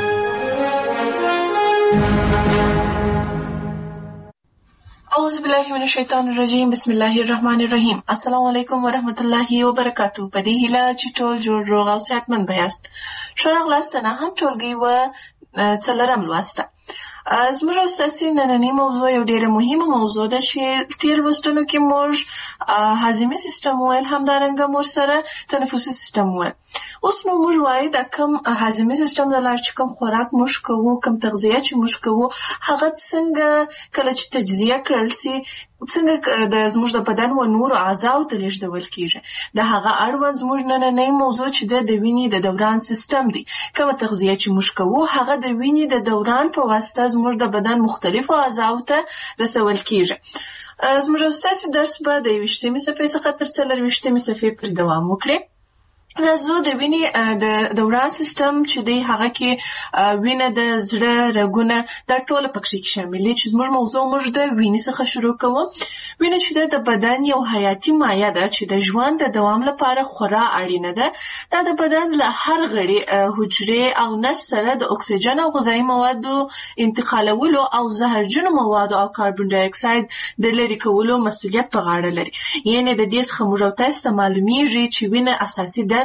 اعوذ بالله من الشیطان الرجیم، بسم الله الرحمن الرحیم. السلام علیکم ورحمت الله وبرکاتو. په دې هیله چې ټول جوړ روغ او صحتمند به یاست. ښه راغلاست نه هم ټولګي و څلورم لوسته. زموږ او ستاسې نننۍ موضوع یو ډېره مهمه موضوع ده چې تېر لوستونو کې موږ هاضمي سیستم ویل، همدارنګه موږ سره تنفسي سیستم ویل. اوس نو موږ وایو دا کوم هاضمي سیستم د لارې چې کوم خوراک موږ کوو، کوم تغذیه چې موږ کوو، هغه څنګه کله چې تجزیه کړل سي څنګه د زموږ د بدن و نورو اعضاو ته لیږدول کېږي. د هغه اړوند زموږ نننۍ موضوع چې ده د وینې د دوران سیستم دی. کومه تغذیه چې موږ کوو هغه د وینې د دوران په واسطه زموږ د بدن مختلفو اعضاو ته رسول کېږي. زموږ ستاسې درس به د یویشتمې صفحې څخه تر څلرویشتمې صفحې پورې دوام وکړي. راځو د وینې د دوران سیستم چې دی هغه کې وینه د زړه، رګونه دا ټوله پکې شامل دي. چې زموږ موضوع موږ د وینې څخه شروع کوو. وینه چې د بدن یو حیاتي مایع ده چې د ژوند د دوام لپاره خورا اړینه ده. دا د بدن له هر غړي، حجرې او نسج سره د اکسیجن او غذایي موادو انتقالولو او زهرجنو موادو او کاربن ډای اکساید د لرې کولو مسؤلیت په غاړه لري. یعنې د دې څخه موږ او تاسو ته معلومیږي چې وینه اساسي دنده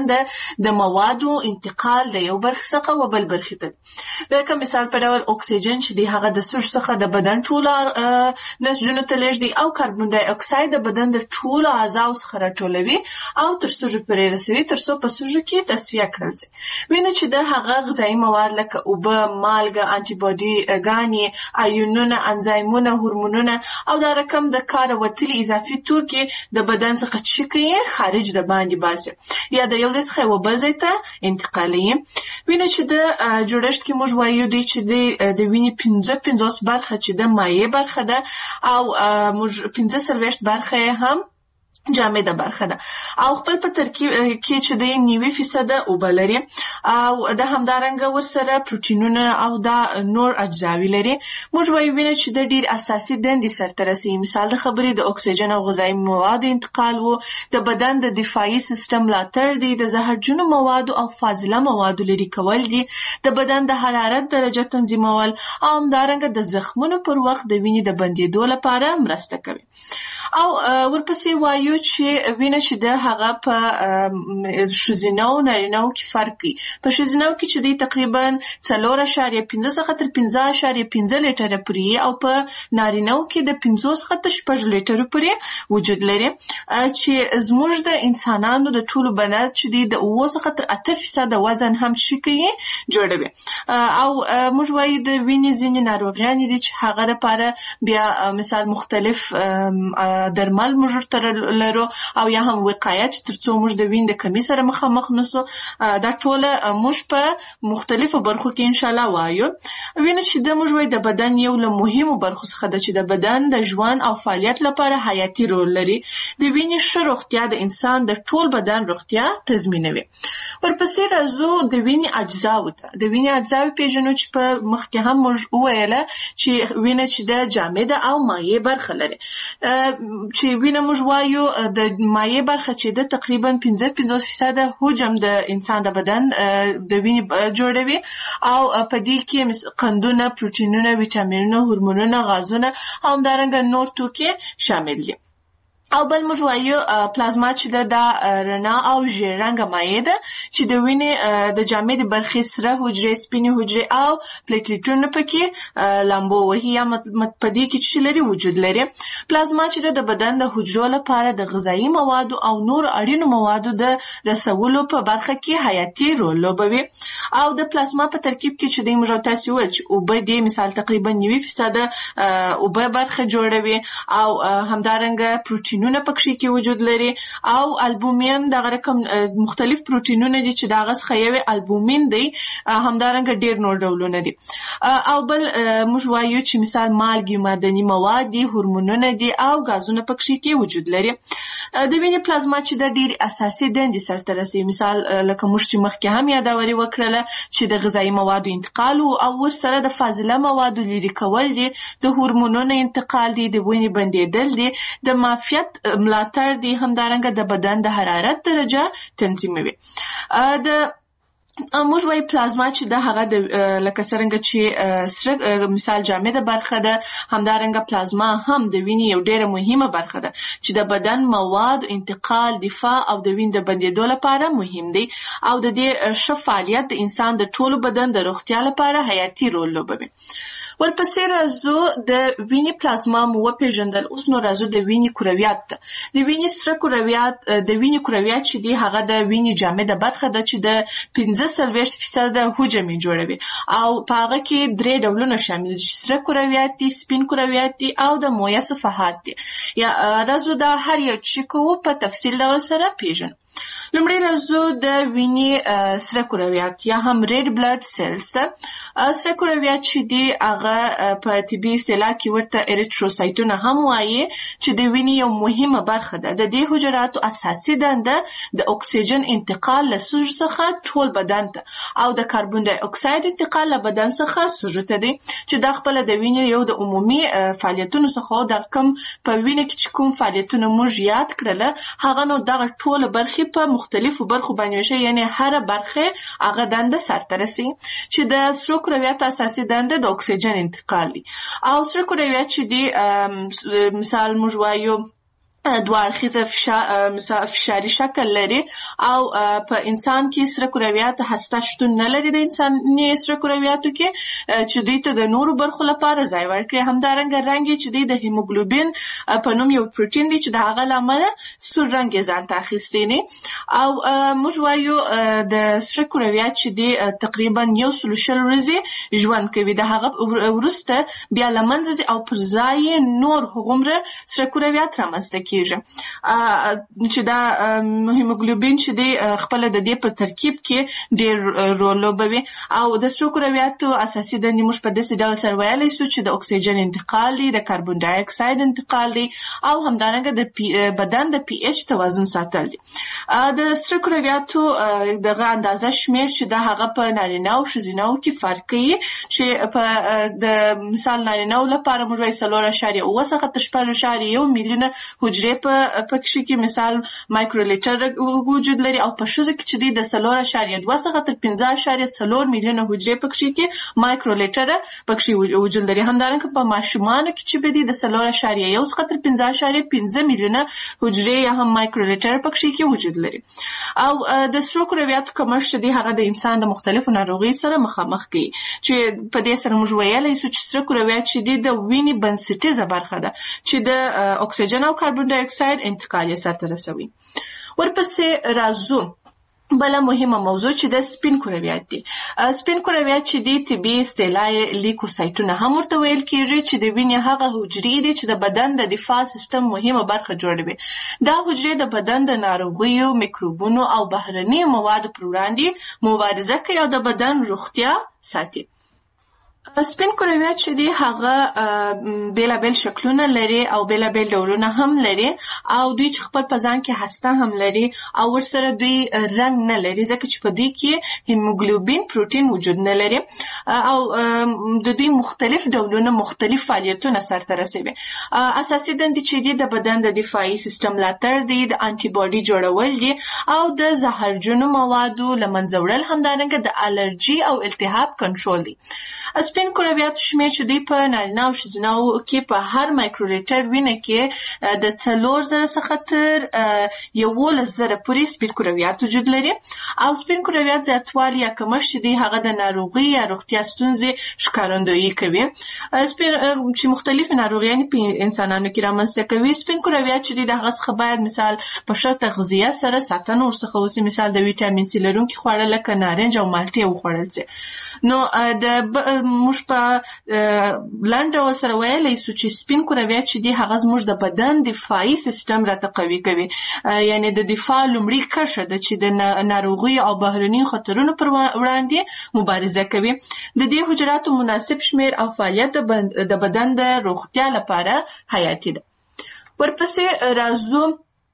بدن د موادو انتقال د یو برخې څخه و بل برخې ته. لکه مثال په ډول اکسیجن چې دی هغه د سږو څخه د بدن ټولو نسجونو ته لیږدي او کاربن ډای اکساید د بدن د ټولو اعضاو څخه راټولوي او تر سږو پورې رسوي تر څو په سږو کې تصفیه کړل شي. وینه چې د هغه غذایي مواد لکه اوبه، مالګه، انټي باډي ګانې، آیونونه، انزایمونه، هورمونونه او دا رقم د کار وتلي اضافي توکي د بدن څخه چې کوي خارج د باندې باسي یا د یو ځای څخه یو بل ځای ته انتقالوي. وینه چې د جوړښت کې موږ وایو دی چې د وینې پنځه پنځوس برخه چې د مایع برخه ده او موږ پنځه څلوېښت برخه هم جامده برخه ده او خپل په ترکیب کې چې د نوي فیصد اوبه لري او د همدارنګه ورسره پروتینونه او دا نور اجزاوي لري. موږ وایو وینه چې د ډیر اساسي دندې سرته رسوي. مثال د خبرې د اکسیجن او غذایي موادو انتقال وو، د بدن د دفاعي سیستم ملاتړ دی، د زهرجنو موادو او فاضله موادو لرې کول دي، د بدن د حرارت درجه تنظیمول او همدارنګه د زخمونو پر وخت د وینې د بندېدو لپاره مرسته کوي. او ورپسې وایو چې وینه چې د هغه په ښځینه او نارینه کې فرق کوي. په ښځینه کې چې دی تقریبا څلور اعشاریه پنځه څخه تر پنځه اعشاریه پنځه لیټره پورې او په نارینه کې د پنځوس څخه تر شپږ لیټرو پورې وجود لري چې زموږ د انسانانو د ټولو بدن چې دی د اوه څخه تر اته فیصد وزن هم شي کوي جوړوي. او موږ وایو د وینې ځینې ناروغیانې دي چې هغه لپاره بیا مثال مختلف درمل موږ تر لرو او یا هم وقایه چې ترڅو موږ د وینې د کمی سره مخامخ نشو. دا ټول موږ په مختلفو برخو کې ان شاء الله وایو. وینه چې د موږ وایي د بدن یو له مهمو برخو څخه ده چې د بدن د ژوند او فعالیت لپاره حیاتي رول لري. د وینې ښه روغتیا د انسان د ټول بدن روغتیا تضمینوي. ورپسې راځو د وینې اجزاو ته. د وینې اجزاوې پیژنو چې په مخکې هم موږ وویله چې وینه چې د جامده او مایع برخه لري. چې وینه موږ وایو د مایع برخه چې د تقریبا پنځه پنځوس فیصد حجم د انسان د بدن د وینې جوړوي او په دې کې قندونه، پروتینونه، ویټامینونه، هورمونونه، غازونه او همدارنګه نور توکي شامل دي. او بل موږ وایو پلازما چې د د رڼا او ژیړ رنګه مایع ده چې د وینې د جامدې برخې سره حجرې، سپینې حجرې او پلیټلیټونه پکې لامبو وهي یا په دې کې چې لري وجود لري. پلازما چې د بدن د حجرو لپاره د غذایي موادو او نور اړینو موادو د رسولو په برخه کې حیاتي رول لوبوي. او د پلازما په ترکیب کې چې د موږ تاسو وایو چې اوبه دي مثال تقریبا نوي فیصد اوبه برخه جوړوي او همدارنګه پروتین پروتینونه پکې کې وجود لري او البومین دغه رقم مختلف پروتینونه دي چې دغه څخه یو البومین دی، همدارنګه ډیر نور ډولونه دي. او بل موږ وایو چې مثال مالګې، معدني مواد دي، هورمونونه دي او غازونه پکې کې وجود لري. د وینې پلازما چې د ډیر اساسي دندې سرته رسوي، مثال لکه موږ چې مخکې هم یادوري وکړله چې د غذایي موادو انتقال او ورسره د فاضله موادو لرې کول دي، د هورمونونو انتقال دي، د وینې بندېدل دي، د معافیت ملاتړ دي، همدارنګه د بدن د حرارت درجه تنظیموي. د موږ وایي پلازما چې د هغه د لکه څرنګه چې سره مثال جامده برخه ده، همدارنګه پلازما هم د وینې یو ډیره مهمه برخه ده چې د بدن مواد انتقال، دفاع او د وینې د بندېدو لپاره مهم دی او د دې ښه فعالیت د انسان د ټولو بدن د روغتیا لپاره حیاتي رول لوبوي. ورپسې راځو د وینې پلازما مو وپېژندل، اوس نو راځو د وینې کرویات ته. د وینې سره کرویات د وینې کرویات چې دی هغه د وینې جامده برخه ده چې د پنځه څلوېښت فیصد حجم یې جوړوي او په هغه کې درې ډولونه شامل دي، سره کرویات دي، سپین کرویات دي او د مویه صفحات دي. یا راځو دا هر یو چې کوو په تفصیل ډول سره پیژنو. لومړی راځو د وینې سره کرویات یا هم ریډ بلډ سیلز ته. سره کرویات چې دي هغه په طبي اصطلاح کې ورته اریتروسایټونه هم وایي چې د وینې یو مهمه برخه ده. د دې حجراتو اساسي دنده د اکسیجن انتقال له سږو څخه ټول بدن ته او د کاربن ډای اکساید انتقال له بدن څخه سږو ته دی چې دا خپل د وینې یو د عمومي فعالیتونو څخه د کوم په وینې کې چې کوم فعالیتونه موږ یاد کړل هغه نو دغه ټول برخې په مختلفو برخو باندې وشي، یعنی هر برخه هغه دنده سرته رسي چې د سره کرویات اساسي دنده د اکسیجن انتقال دی. او سره کرویات چې دی مثال موږ وایو دوه اړخیزه فشار فشاري شکل لري او په انسان کې سره کرویات هسته شتون نه لري د انساني سره کرویاتو کې چې دوی ته د نورو برخو لپاره ځای ورکړي. همدارنګه رنګ چې دی د هیموګلوبین په نوم یو پروتین دی چې د هغه له امله سور رنګ یې ځان ته اخیستی دی او موږ وایو د سره کرویات چې دی تقریبا یو سل شل ورځې ژوند کوي، د هغه وروسته بیا له منځه ځي او پر ځای نور هغومره سره کرویات رامنځته کیږي چې دا هیموګلوبین چې دی خپل د دې په ترکیب کې ډېر رول لوبوي او د سرو کرویاتو اساسي دندې موږ په داسې ډول سره ویلی سو چې د اکسیجن انتقال دی، د کاربن ډای اکساید انتقال دی او همدارنګه د بدن د پی ایچ توازن ساتل دي. د سرو کرویاتو دغه اندازه شمیر چې د هغه په نارینه او ښځینه کې فرق کوي چې په د مثال نارینه لپاره موږ وایو څلور اعشاریه اوه څخه تر شپږ اعشاریه یو میلیونه حجرې په پکې کې مثال مایکرولیټر وجود لري او په ښځو کې چې دی د څلور اعشاریه دوه څخه تر پنځه اعشاریه څلور میلیونه حجرې پکې کې مایکرولیټر پکې وجود لري. همدارنګه په ماشومانو کې چې دی د څلور اعشاریه یو څخه تر پنځه اعشاریه پنځه میلیونه حجرې یا هم مایکرولیټر پکې کې وجود لري. او د سرو کرویاتو کمښت دی هغه د انسان د مختلفو ناروغیو سره مخامخ کوي چې په دې سره موږ ویلی سو چې سرو کرویات چې دی د وینې بنسټیزه برخه ده چې د اکسیجن او کاربن ډای اکساید انتقال یې سرته رسوي. ورپسې راځو بله مهمه موضوع چې د سپین کرویات دي. سپین کرویات چې دي طبیعي اصطلاح یې لیکوسایټونه هم ورته ویل کېږي چې د وینې هغه حجرې دي چې د بدن د دفاع سیستم مهمه برخه جوړوي. دا حجرې د بدن د ناروغیو، میکروبونو او بهرني موادو پر وړاندې مبارزه کوي او د بدن روغتیا ساتي. سپین کرویات چې دي هغه بیلابیل شکلونه لري او بیلابیل ډولونه هم لري او دوی چې خپل په ځان کې هسته هم لري او ورسره دوی رنګ نه لري ځکه چې په دوی کې هیموګلوبین پروتین وجود نه لري او د دوی مختلف ډولونه مختلف فعالیتونه سرته رسوي. اساسي دندې چې دي د بدن د دفاعي سیستم ملاتړ دي، د انټي باډي جوړول دي او د زهرجنو موادو له منځه وړل، همدارنګه د الرجي او التهاب کنټرول دي. سپین کرویاتو شمیر چې دوی په نارینه او ښځینه کې په هر مایکرولیټر وینه کې د څلور زره څخه تر یولس زره پورې سپین کرویات وجود لري او سپین کرویات زیاتوالی یا کمښت چې دی هغه د ناروغۍ یا روغتیا ستونزې ښکارندویي کوي. سپین چې مختلفې ناروغیانې په انسانانو کې رامنځته کوي. سپین کرویات چې دی د هغه څخه باید مثال په ښه تغذیه سره ساتنه ورڅخه وشي، مثال د ویټامین سي لرونکي خواړه لکه نارنج او مالټې وخوړل شي. نو د موږ په لنډ ډول سره ویلی سو چې سپین کرویات چې دي هغه زموږ د بدن دفاعي سیستم راته قوي کوي، یعنی د دفاع لومړی کرښه ده چې د ناروغیو او بهرنیو خطرونو پر وړاندې مبارزه کوي. د دې حجراتو مناسب شمیر او فعالیت د بدن د روغتیا لپاره حیاتي ده. ورپسې راځو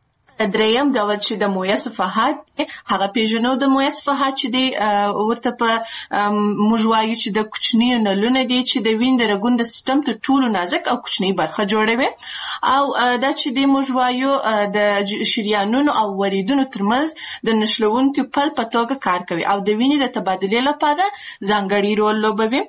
دریم ډول چې د مویه صفحات هغه پیژنو. د مویه صفحات چې دی ورته په موږ وایو چې د کوچنیو نلونه دي چې د وینې د رګونو د سیستم تر ټولو نازک او کوچنۍ برخه جوړوي او دا چې دی موږ وایو د شریانونو او وریدونو ترمنځ د نښلوونکي پل په توګه کار کوي او د وینې د تبادلې لپاره ځانګړی رول لوبوي.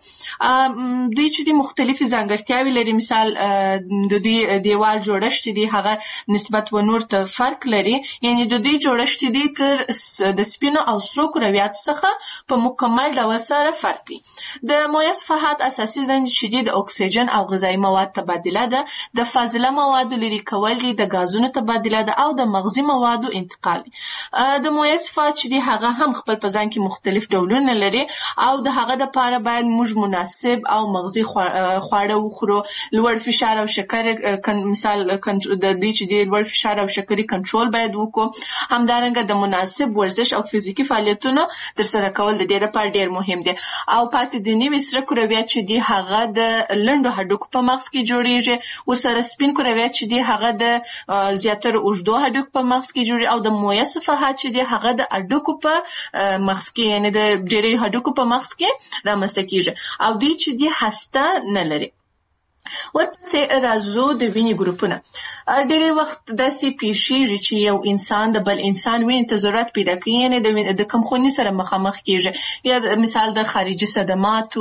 دوی چې دی مختلفې ځانګړتیاوې لري، مثال د دوی دیوال جوړښت دی هغه نسبت و نور ته فرق لري، یعنی د دوی جوړښت دی تر د سپینو او سرو کرویاتو څخه په مکمل ډول سره فرق کوي. د مویه صفحات اساسي دندې چې دي د اکسیجن او غذایي مواد تبادله ده، د فاضله موادو لرې کول دي، د غازونو تبادله ده او د مغذي موادو انتقال دي. د مویه صفحات چې دي هغه هم خپل په ځان کې مختلف ډولونه لري او د هغه دپاره باید موږ مناسب او مغذي خواړه وخورو. لوړ فشار او شکر مثال د دوی چې دي لوړ فشار او شکرې کنټرول باید وکړو. همدارنګه د مناسب ورزش او فزیکي فعالیتونو ترسره کول د دې لپاره ډېر مهم دي. او پاتې د نوي سره کرویات چې دي هغه د لنډو هډوکو په مغز کې جوړیږي، ورسره سپین کرویات چې دي هغه د زیاتره اوږدو هډوکو په مغز کې جوړیږي او د مویه صفحات چې دي هغه د هډوکو په مغز کې یعنی د ډېرې هډوکو په مغز کې رامنځته کیږي او دوی چې دي هسته نه لري. ورپسې راځو د وینې ګروپونه. ډېری وخت داسې پیښیږي چې یو انسان د بل انسان وینې ته ضرورت پیدا کوي، یعنې د کمخوني سره مخامخ کېږي، یا مثال د خارجي صدماتو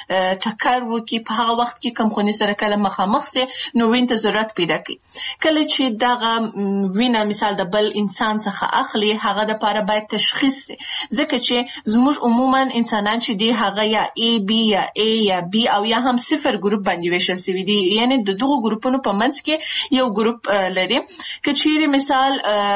ټکر وکړي، په هغه وخت کې کمخوني سره کله مخامخ سي نو وینې ته ضرورت پیدا کوي. کله چې دغه وینه مثال د بل انسان څخه اخلي، هغه دپاره باید تشخیص سي، ځکه چې زموږ عموما انسانان چې دي هغه یا ای بي یا ای یا بي او یا هم صفر ګروپ باندې ویشل سوي دي، یعنی د دغو ګروپونو په منځ کې یو ګروپ لري. که چیرې مثال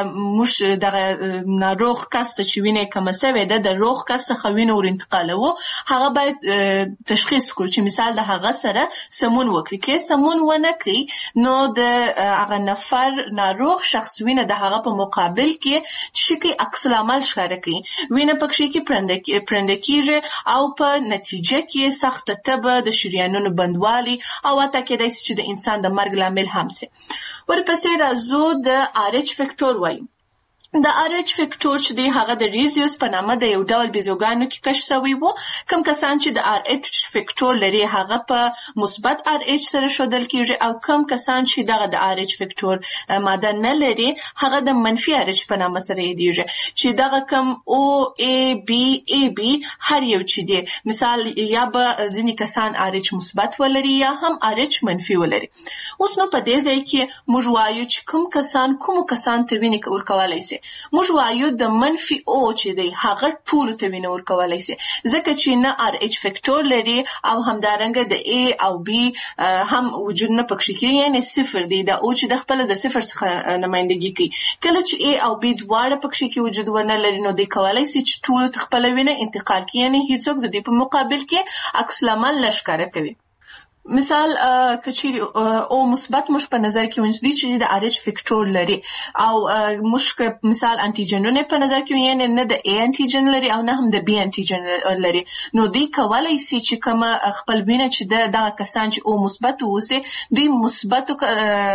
موږ دغه ناروغ کس ته چې وینه کمه سوې ده، د روغ کس څخه وینه ور انتقالوو، هغه باید تشخیص کړو چې مثال د هغه سره سمون وکړي. که سمون ونه کړي نو د هغه نفر ناروغ شخص وینه د هغه په مقابل کې چې کوي عکس العمل ښکاره کوي، وینه پکې کې پرنده کېږي او په نتیجه کې سخته تبه، د شریانونو بندوالي او حتی کېدای شي چې د انسان د مرګ لامل هم سي. ورپسې راځو د آر ایچ فیکټور وایو. د آر ایچ فیکټور چې دی هغه د ریزیوس په نامه د یو ډول بیزوګانو کې کشف شوی و. کوم کسان چې د آر ایچ فیکټور لري هغه په مثبت آر ایچ سره ښودل کېږي، او کوم کسان چې دغه د آر ایچ فیکټور ماده نه لري هغه د منفي آر ایچ په نامه سره یادیږي، چې دغه کوم او ای بي ای بي هر یو چې دی مثال یا به ځینې کسان آر ایچ مثبت ولري یا هم آر ایچ منفي ولري. اوس نو په دې ځای کې موږ وایو چې کوم کسان کوم کسان ته وینې ورکولی سي. موږ وایو د منفي او چې دی هغه ټولو ته وینه ورکولی سي، ځکه چې نه آر ایچ فیکټور لري او همدارنګه د ای او بي هم وجود نه پکښې کوي، یعنې صفر دی. د او چې د خپله د صفر څخه نمایندګي کوي. کله چې ای او بي دواړه پکښې کې وجود ونه لري نو دی کولی سي چې ټولو ته خپله وینه انتقال کړي، یعنې هیڅوک د دې په مقابل کې عکس العمل نه ښکاره کوي. مثال که چیرې او مثبت موږ په نظر کې ونیسو چې د آر ایچ فیکټور لري، او موږ که مثال انټیجنونه په نظر کې ونیسو، نه د ای انټیجن لري او نه هم د بي انټیجن لري، نو دوی کولی سي چې کومه خپل وینه چې د دغه کسان چې او مثبت اوسي دوی مثبتو ته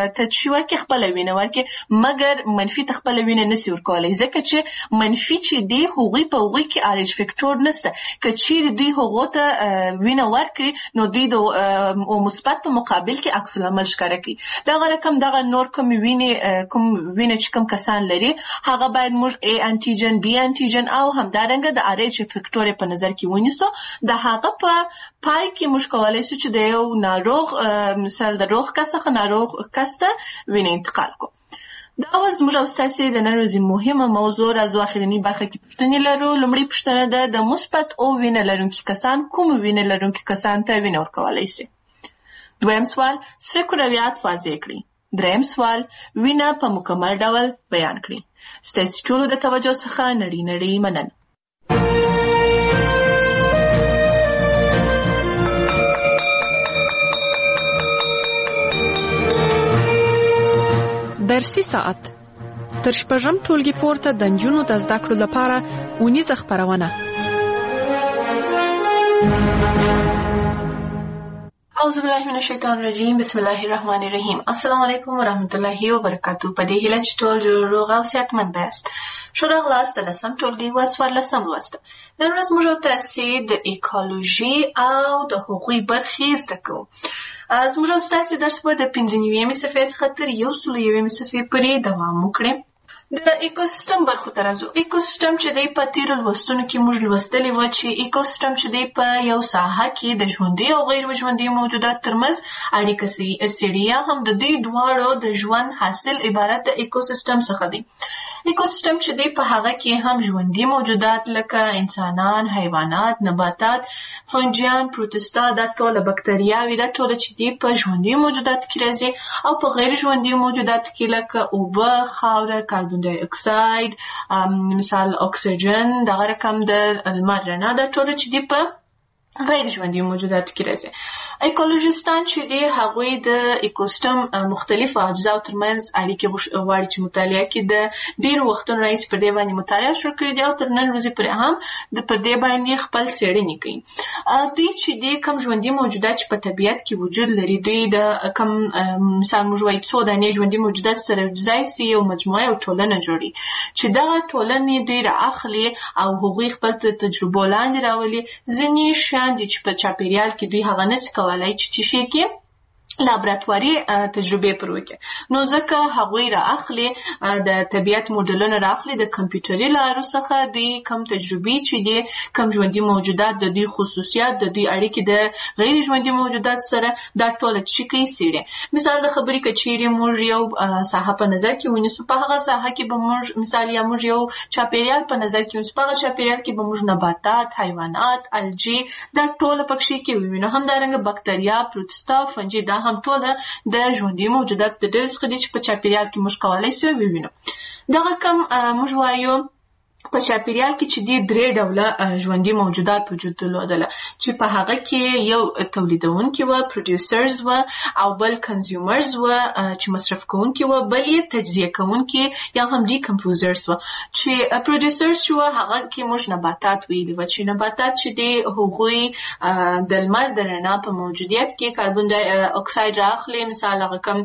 چې ورکړي خپله وینه ورکړي، مګر منفي ته خپله وینه نسي ورکولی، ځکه چې منفي چې دی هغوی په هغوی کې آر ایچ فیکټور نشته. که چیرې دوی هغو ته وینه ورکړي نو دوی د او مثبت په مقابل کې عکس العمل ښکاره کوي. دغه رقم دغه نور کوم وینې کوم وینې چې کوم کسان لري هغه باید موږ ای انټیجن، بي انټیجن او همدارنګه د آر ایچ فیکټور په نظر کې ونیسو. د هغه په پای کې موږ کولی شو چې د یو ناروغ مثال د روغ کس څخه ناروغ کس ته وینې انتقال کړو. دا اوس زموږ او ستاسې د نن ورځې مهمه موضوع. راځو اخرنۍ برخه کې پوښتنې لرو. لومړۍ پوښتنه ده د مثبت او وینه لرونکي کسان کوم وینه لرونکي کسان ته وینه ورکولی شي؟ دویم سوال سره کرویات واضح کړي. دریم سوال وینه په مکمل ډول بیان کړي. ستاسې ټولو د توجه څخه نړۍ نړۍ مننه. درسي ساعت تر شپږم ټولګي پورته د نجونو د زده کړو لپاره اونیزه خپرونه. اعوذ بالله من الشیطان الرجیم. بسم الله الرحمن الرحیم. السلام علیکم ورحمۃ اللہ وبرکاتہ. په دې هیله چې ټول روغ او صحتمند یاست. ښه راغلاست د لسم ټولګي و څوارلسم لوست. نن ورځ موږ تاسې د ایکولوژي او د هغوی برخې زده کوو. زموږ او ستاسې درس به د پنځه نوي صفحې څخه تر یو سلو یوې صفحې پورې دوام وکړي. د ایکوسیستم برخو ته راځو. ایکوسیستم چې دی په تیرو لوستونو کې موږ لوستلي وو چې ایکوسیستم چې دی په یو ساحه کې د ژوندي او غیر ژوندي موجودات ترمنځ اړیکه څېړي، یا هم د دوی دواړو د ژوند حاصل عبارت د ایکوسیستم څخه دی. ایکوسیستم چې دی په هغه کې هم ژوندي موجودات لکه انسانان، حیوانات، نباتات، فنجیان، پروتستا، دا ټوله بکتریاوې، دا ټوله چې دی په ژوندي موجوداتو کې راځي، او په غیر ژوندي موجوداتو کې لکه اوبه، خاوره، کاربن ډای اکساید، مثال اکسیجن، دغه رقم د لمر رڼا، دا ټوله چې دی په غیر ژوندي موجوداتو کې راځي. ایکولوژیستان چې دی هغوی د ایکوسیستم مختلفو اجزاو ترمنځ اړیکې غواړي چې مطالعه کړي. د ډېرو وختونو راهیسې پر دې باندې مطالعه شروع کړې دي او تر نن ورځې پورې هم د پر دې باندې خپل څېړنې کوي. دوی چې دی کوم ژوندي موجودات چې په طبیعت کې وجود لري، دوی د کوم مثال موږ وایو څو دانې ژوندي موجودات سره یوځای سي یو مجموعه او ټولنه جوړي، چې دغه ټولنې دوی رااخلي او هغوی خپل تجربو لاندې راولي. ځینې شیان دي چې په چاپېریال کې دوی هغه نسي کولای چې څه شي کې لابراتواري تجربه پر وکړي. نو ځکه هغوی را اخلي د طبیعت موډلونه را اخلي د کمپیوټري لارو څخه د کم تجربې چې دي کم ژوندي موجودات د دوی خصوصیات د دوی اړیکې د غیر ژوندي موجودات سره دا ټول چې کوي سیړي. مثال د خبرې کچېرې موږ یو ساحه په نظر کې ونیسو، په هغه ساحه کې به موږ مثال یا موږ یو چاپیریال په نظر کې ونیسو، په هغه چاپیریال کې به موږ نباتات، حیوانات، الجی دا ټول پکې کې ووینو، همدارنګه بکتریا، پروتستا، فنجي دا هم ټول د ژوندي موجودات د ډلې څخه دي چې په چاپیریال کې موږ کولی شو ووینو. دغه کم موږ وایو په چاپیریال کې چې دی درې ډوله ژوندي موجودات وجود درلودله چې په هغه کې یو تولیدونکي و، پروډیوسرز و، او بل کنزیومرز و چې مصرف کوونکي و، بل یې تجزیه کوونکي یا هم ډیکمپوزرز و. چې پروډیوسرز چې و هغه کې موږ نباتات ویلي و چې نباتات چې دی هغوی د لمر د رڼا په موجودیت کې کاربن ډای اکساید راخلي، مثال هغه کم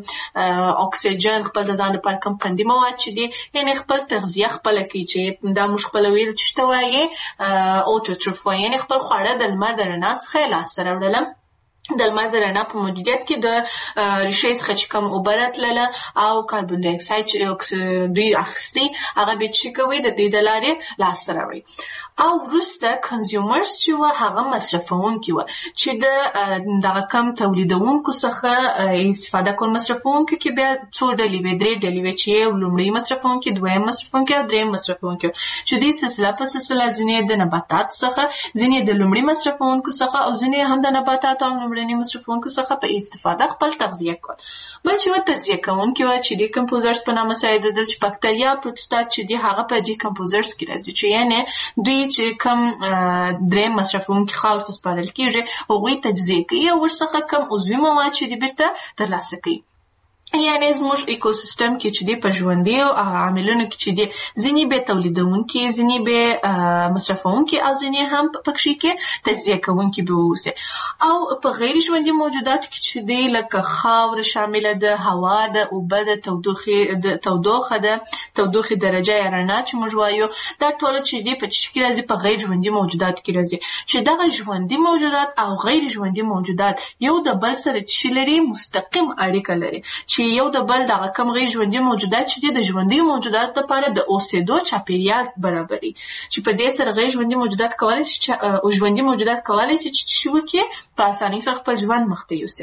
اکسیجن خپل د ځان لپاره کم قندي مواد چې دی یعنې خپل تغذیه خپله کوي چې دا موږ خپل ویل چې ته وایې اوټوټروف وایي، یعنې خپل خواړه د لمر د رڼا څخه یې لاسته راوړله. د لمر د رڼا په موجودیت کې د ریښې څخه چې کوم اوبه راتلله او کاربن ډای اکساید چې دوی اخیستي هغه بیا چې کوي د دې د لارې لاسته راوړي. او وروسته کنزیومرز چې وه هغه مصرفونکي وه چې د دغه کم تولیدونکو څخه استفاده کول. مصرفونکو کې بیا څو ډلې وې، درې ډلې وې چې یو لومړی مصرفونکي، دویم مصرفونکي او دریم مصرفونکي، چې دوی سلسله په سلسله ځینې د نباتاتو څخه، ځینې د لومړي مصرفونکو څخه او ځینې هم د نباتاتو او لومړني مصرفونکو څخه په استفاده خپل تغذیه کول. بل چې وه تجزیه کوونکي وه چې ډیکمپوزرز په نامه سره یادېدل چې بکتریا، پروتستا چې دي هغه په ډیکمپوزرز کې راځي چې یعنې دوی چې کم دریم مصرفونکي خاورې ته سپارل کېږي هغوی تجزیه کوي او ورڅخه کم عضوي مواد چې دي بیرته ترلاسه کوي. یعنې زموږ ایکوسیستم کې چې دی په ژوندي عاملونو کې چې دی ځینې به تولیدونکي، ځینې به مصرفونکي او ځینې هم پکې کې تجزیه کوونکي به واوسي. او په غیر ژوندي موجوداتو کې چې دی لکه خاوره شامله ده، هوا ده، اوبه ده، تودوخې تودوخه ده، تودوخې درجه یا رڼا چې موږ وایو، دا ټول چې دی په چې کې راځي په غیر ژوندي موجوداتو کې راځي. چې دغه ژوندي موجودات او غیر ژوندي موجودات یو د بل سره چې لري مستقیم اړیکه لري، چې یو د بل دغه کم غیر ژوندي موجودات چې دي د ژوندي موجودات لپاره د اوسېدو چاپیریال برابري، چې په دې سره غیر ژوندي موجودات کولی شي او ژوندي موجودات کولی شي چې څه وکړي په اسانۍ سره خپل ژوند مخته یوسي.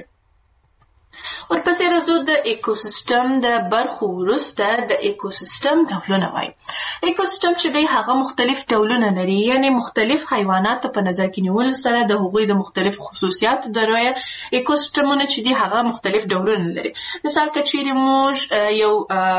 ورپسې راځو د ایکوسیستم د برخو وروسته د ایکوسیستم ډولونه وایي. ایکوسیستم چې دی هغه مختلف ډولونه لري، یعنې مختلف حیوانات په نظر کې نیولو سره د هغوی د مختلف خصوصیاتو دارایه ایکوسیستمونه چې دی هغه مختلف ډولونه لري. مثال که چیرې موږ یو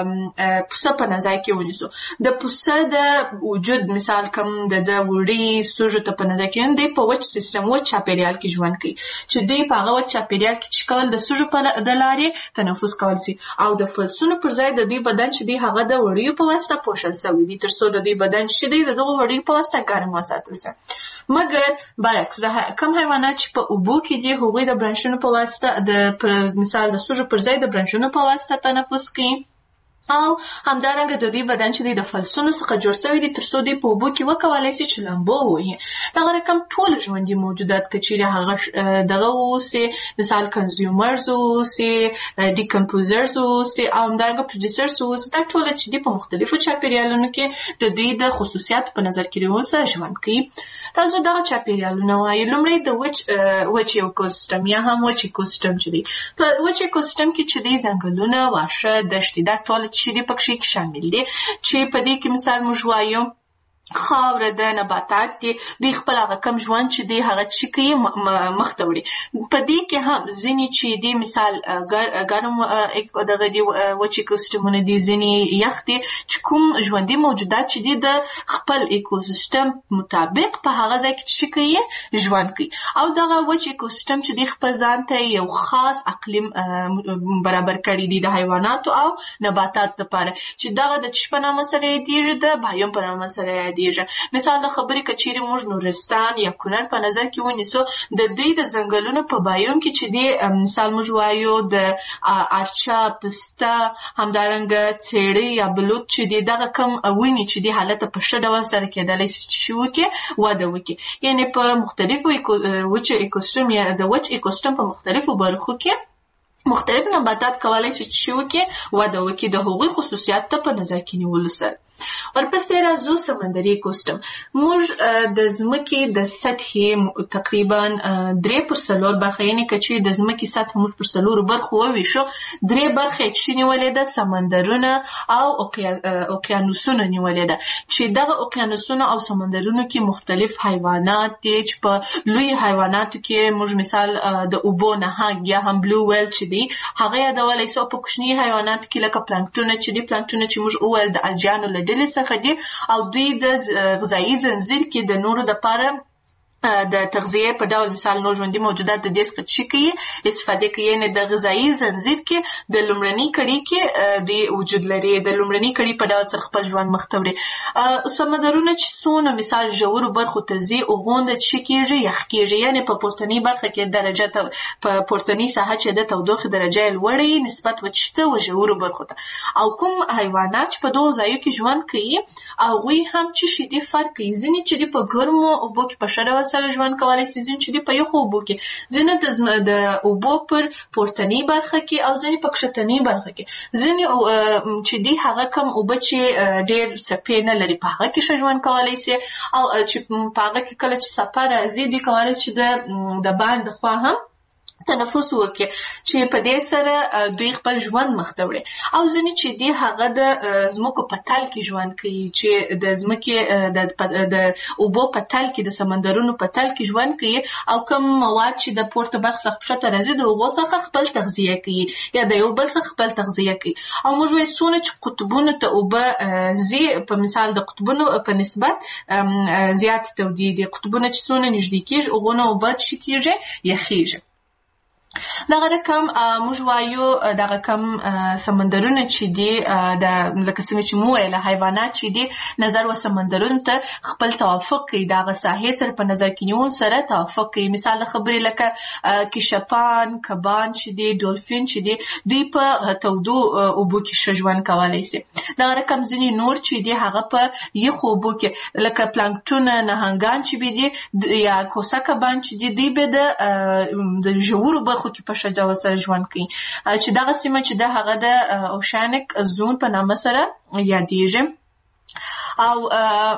پسه په نظر کې ونیسو، د پسه د وجود مثال کوم د د وړي سوژو ته په نظر کې دی په وچ سیستم وچ چاپیریال کې ژوند کوي، چې دوی په هغه وچ چاپیریال کې چې کول د سوژو په د لارې تنفس کول شي او د فلسونو پر ځای د دوی بدن چې دی هغه د وړیو په واسطه پوښل شوی دی تر څو د دوی بدن چې دی د دغو وړیو په واسطه ګرم وساتل شي. مګر برعکس د کم حیوانات چې په اوبو کې دي هغوی د برانشونو په واسطه د مثال د سوژو پر ځای د برانشونو په واسطه تنفس کوي او همدارنګه د دوی بدن چې دی د فلسونو څخه جوړ شوی دی تر څو دوی په اوبو کې وکولی شي چې لامبو ووهي. دغه رقم ټول ژوندي موجودات که چیرې هغه دغه واوسي، مثال کنزیومرز واوسي، ډیکمپوزرز واوسي او همدارنګه پروډیوسرز واوسي، دا ټول چې دی په مختلفو چاپیریالونو کې د دوی د خصوصیاتو په نظر کې نیولو سره ژوند کوي. راځو دغه چاپیریالونه وایو. لومړی د وچ وچ ایکوسیستم یا هم وچ ایکوسیستم چې دی په وچ ایکوسیستم کې چې دی ځنګلونه، واښه، دښتې دا ټول چې دی پکې کې شامل دي، چې په دې کې مثال موږ وایو خاوره ده، نباتات دي، دوی خپل هغه کم ژوند چې دی هغه چې کوي مخته وړي. په دې کې هم ځینې چې دی مثال ګرم دغه دي وچ ایکوسیستمونه دي، ځینې یخ دي، چې کوم ژوندي موجودات چې دی د خپل ایکوسیستم مطابق په هغه ځای کې چې کوي ژوند کوي. او دغه وچ ایکوسیستم چې دی خپل ځان ته یو خاص اقلیم برابر کړی دی د حیواناتو او نباتاتو لپاره، چې دغه د چی په نامه سره یادېږي، د بایوم په نامه سره یادېږي. مثال د خبرې که چیرې موږ نورستان یا کونړ په نظر کې ونیسو، د دوی د ځنګلونو په بایوم کې چې دی مثال موږ وایو د ارچا، پسته، همدارنګه څېړۍ یا بلوط چې دی دغه کم ونې چې دی حالت په ښه ډول سره کېدلی شي چې وکړي وده وکړي. یعنې په مختلفو وچ ایکوسیستم یا د وچ ایکوسیستم په مختلفو برخو کې مختلف نباتات کولای شي چې وکړي وده وکړي د هغوی خصوصیات ته په نظر کې نیولو سره. ورپسې راځو سمندري ایکوسیستم. موږ د ځمکې د سطحې تقریبا درې پر څلور برخه یعنې که چې د ځمکې سطح موږ پر څلورو برخو وویشو درې برخې یې چې نیولې ده سمندرونه او اوقیانوسونه نیولې ده چې دغه اوقیانوسونه او سمندرونو کې مختلف حیوانات دي چې په لوی حیواناتو کې موږ مثال د اوبو نهنګ یا هم بلو ویل چې دی هغه یادولی سو. په کوچني حیواناتو کې لکه پلانکټونه چې دي پلانکټونه چې موږ وویل د الجیانو له ډلې څخه دي او دوی د غذایي ځنځیر کې د نورو دپاره د تغذیه په ډول مثال نور ژوندي موجودات د دې څخه چې کوي استفاده کوي یعنې د غذایي ځنځیر کې د لومړني کړۍ کې د وجود لري د لومړني کړۍ په ډول سره خپل ژوند مخ ته وړي. سمندرونه چې څونه مثال ژورو برخو ته ځي هغومره چې کېږي یخ کېږي یعنې په پورتنۍ برخه کې درجه په پورتنۍ ساحه چې د تودوخې درجه یې لوړه نسبت وچته و ژورو برخو ته او کوم حیوانات چې په دغو ځایو کې ژوند کوي هغوی هم چې شي دي فرق کوي. ځینې چې دي په ګرمو اوبو کې په ښه ډول سره ژوند کولای شي ځینې چې دي په یخو اوبو کې ځینې د اوبو پر پورتنۍ برخه کې او ځینې په کښتنۍ برخه کې ځینې چې دي هغه کم اوبه چې ډېر څپې نه لري په هغه کې ښه ژوند کولای شي او چې په هغه کې کله چې څپه راځي دوی کولای شي د باندې خوا هم تنفس وکړي چې په دې سره دوی خپل ژوند مخ ته وړي او ځینې چې دي هغه د ځمکو په تل کې ژوند کوي چې د ځمکې د اوبو په تل کې د سمندرونو په تل کې ژوند کوي او کوم مواد چې د پورته برخه څخه ښکته راځي د هغو څخه خپل تغذیه کوي یا د یو بل څخه خپل تغذیه کوي. او موږ وایو څونه چې قطبونو ته اوبه ځي په مثال د قطبونو په نسبت زیات تودې دي قطبونه چې څونه نږدې کېږي هغونه اوبه چې کېږي یخېږي. دغه رقم موږ وایو دغه کم سمندرونه چې دي د لکه څنګه چې مو ویله حیوانات چې دي نظر و سمندرونو ته خپل توافق کوي د هغه ساحې سره په نظر کې نیول سره توافق کوي. مثال خبرې لکه کشپان کبان چې دي ډولفین چې دي دوی په تودو اوبو کې ښه ژوند کولی شي. دغه رقم ځینې نور چې دي هغه په یخو اوبو کې لکه پلانکټونه نهنګان چې دي یا کوسه کبان چې دي دوی به د ژورو برخو کې په ښه ډول سره ژوند کوي چې دغه سیمه چې ده هغه د اوشانیک زون په نامه سره یادېږي او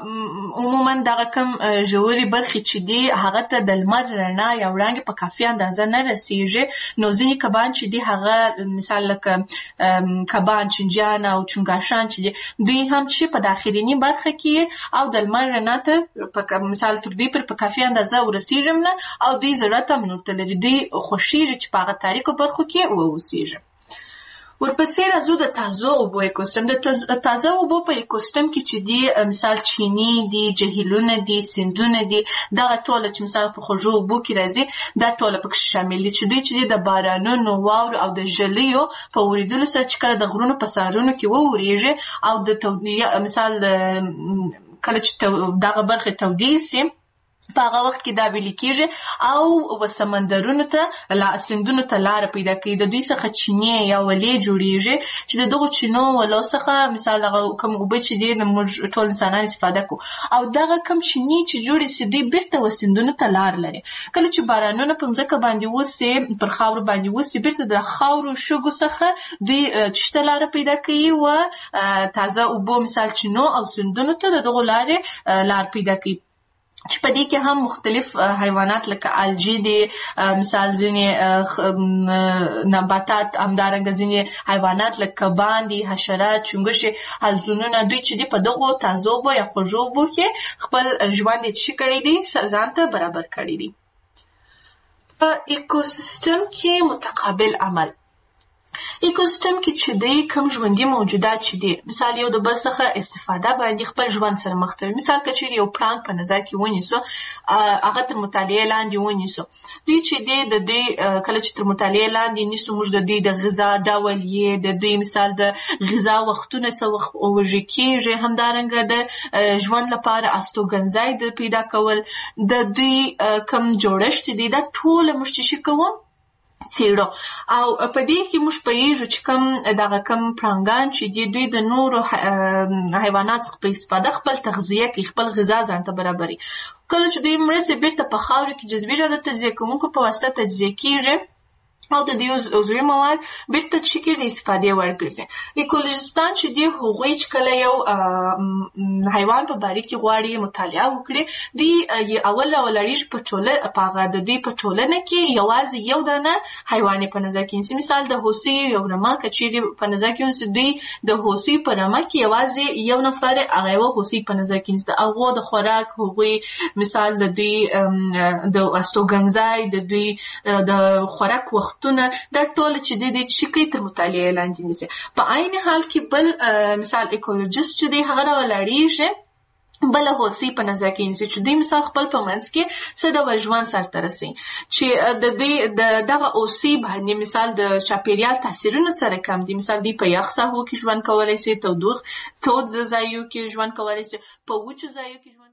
عموما دغه کم ژورې برخې چې دي هغه ته د لمر رڼا یا وړانګې په کافي اندازه نه رسیږي نو ځینې کبان چې دي هغه مثال لکه کبان چنجیان او چونګاشان چې دي دوی هم چې په داخلینی برخه کې او د لمر رڼا ته مثال تر دوی پر په کافي اندازه ورسیږم نه او دوی زړه ته منورته لري دوی خوښیږي چې په هغه تاریکو برخو کې واوسیږي. ورپسې راځو د تازه اوبو ایکوسیستم. د تازه اوبو په ایکوسیستم کې چې دي مثال چینې دي جهیلونه دي سیندونه دي دغه ټوله چې مثال په خوږو اوبو کې راځي دا ټوله پکې شامل دي چې دوی چې دي د بارانونو واورو او د ژلیو په اورېدلو سره چې کله د غرونو په سرونو کې واورېږي او د مثال کله چې دغه برخې تودې سي په هغه وخت کې دا ویلې کېږي او سمندرونو ته سیندونو ته لاره پیدا کوي د دوی څخه چینې یا ولې جوړېږي چې د دغو چینو ولو څخه مثال هغه کوم اوبه چې دي موږ ټول انسانان استفاده کوو او دغه کوم چینې چې جوړې سي دوی بیرته و سیندونو ته لار لري. کله چې بارانونه په مځکه باندې وسي پر خاورو باندې وسي بیرته د خاورو شګو څخه دوی چشته لاره پیدا کوي و تازه اوبو مثال چینو او سیندونو ته د دغو لارې لار پیدا کوي چې په دې کې هم مختلف حیوانات لکه الجی دي مثال ځینې نباتات همدارنګه ځینې حیوانات لکه کبان دي حشرات چونګښې حلزونونه دوی چې دي په دغو تازه اوبو یا خوږو اوبو کې خپل ژوند یې څه کړی دي ځان ته برابر کړی دي. په ایکوسیستم کې متقابل عمل ایکوسیستم کې چې دی کوم ژوندي موجودات چې دي مثال یو د بل څخه استفاده باندې خپل ژوند سره مخ ته وي. مثال که چیرې یو پړانګ په نظر کې ونیسو هغه تر مطالعې لاندې ونیسو دوی چې دی د دوی کله چې تر مطالعې لاندې نیسو موږ د دوی د غذا ډول یې د دوی مثال د غذا وختونه څه وخت وژې کېږي همدارنګه د ژوند لپاره استوګنځای د پیدا کول د دوی کوم جوړښت دی دا ټوله موږ چې شي کوو څېړو او په دې کې موږ پوهېږو چې کوم دغه کوم پړانګان چې دي دوی د نورو حیوانات څخه په استفاده خپل تغذیه کوي خپل غذا ځان ته برابروي. کله چې دوی مړه سي بیرته په خاورو کې جذبېږي د تجزیه کوونکو په واسطه تجزیه کېږي او د دې عضوي مواد بیرته چې کې د استفادې وړ ګرځي. ایکولوژیستان چې دی هغوی چې کله یو حیوان په باره کې غواړي مطالعه وکړي دی اول اول اړیږي په ټوله په هغه د دې په ټولنه کې یوازې یو دانه حیوان په نظر کې نیسي. مثال د هوسۍ یو رمه که چیرې په نظر کې ونیسي دوی د هوسۍ په رمه کې یوازې یو نفر هغه یوه هوسۍ په نظر کې نیسي. هغو د خوراک هغوی مثال د دوی د استوګنځای د دوی د خوراک وخت دا ټول چې د دې چې کوي تر مطالعه لاندې نیسي. په عین حال کې بل مثال ایکولوژیست چې دی هغه راولاړیږي بل هوسۍ په نظر کې نیسي چې دوی مثال خپل په منځ کې څه ډول ژوند سرته رسوي چې د دې د دغه هوسۍ باندې مثال د چاپیریال تاثیرونه سره کم دي. مثال دوی په یخ ساحو کې ژوند کولی شي، تودوخ تود ځایو کې ژوند کولی شي، په وچو ځایو کې ژوند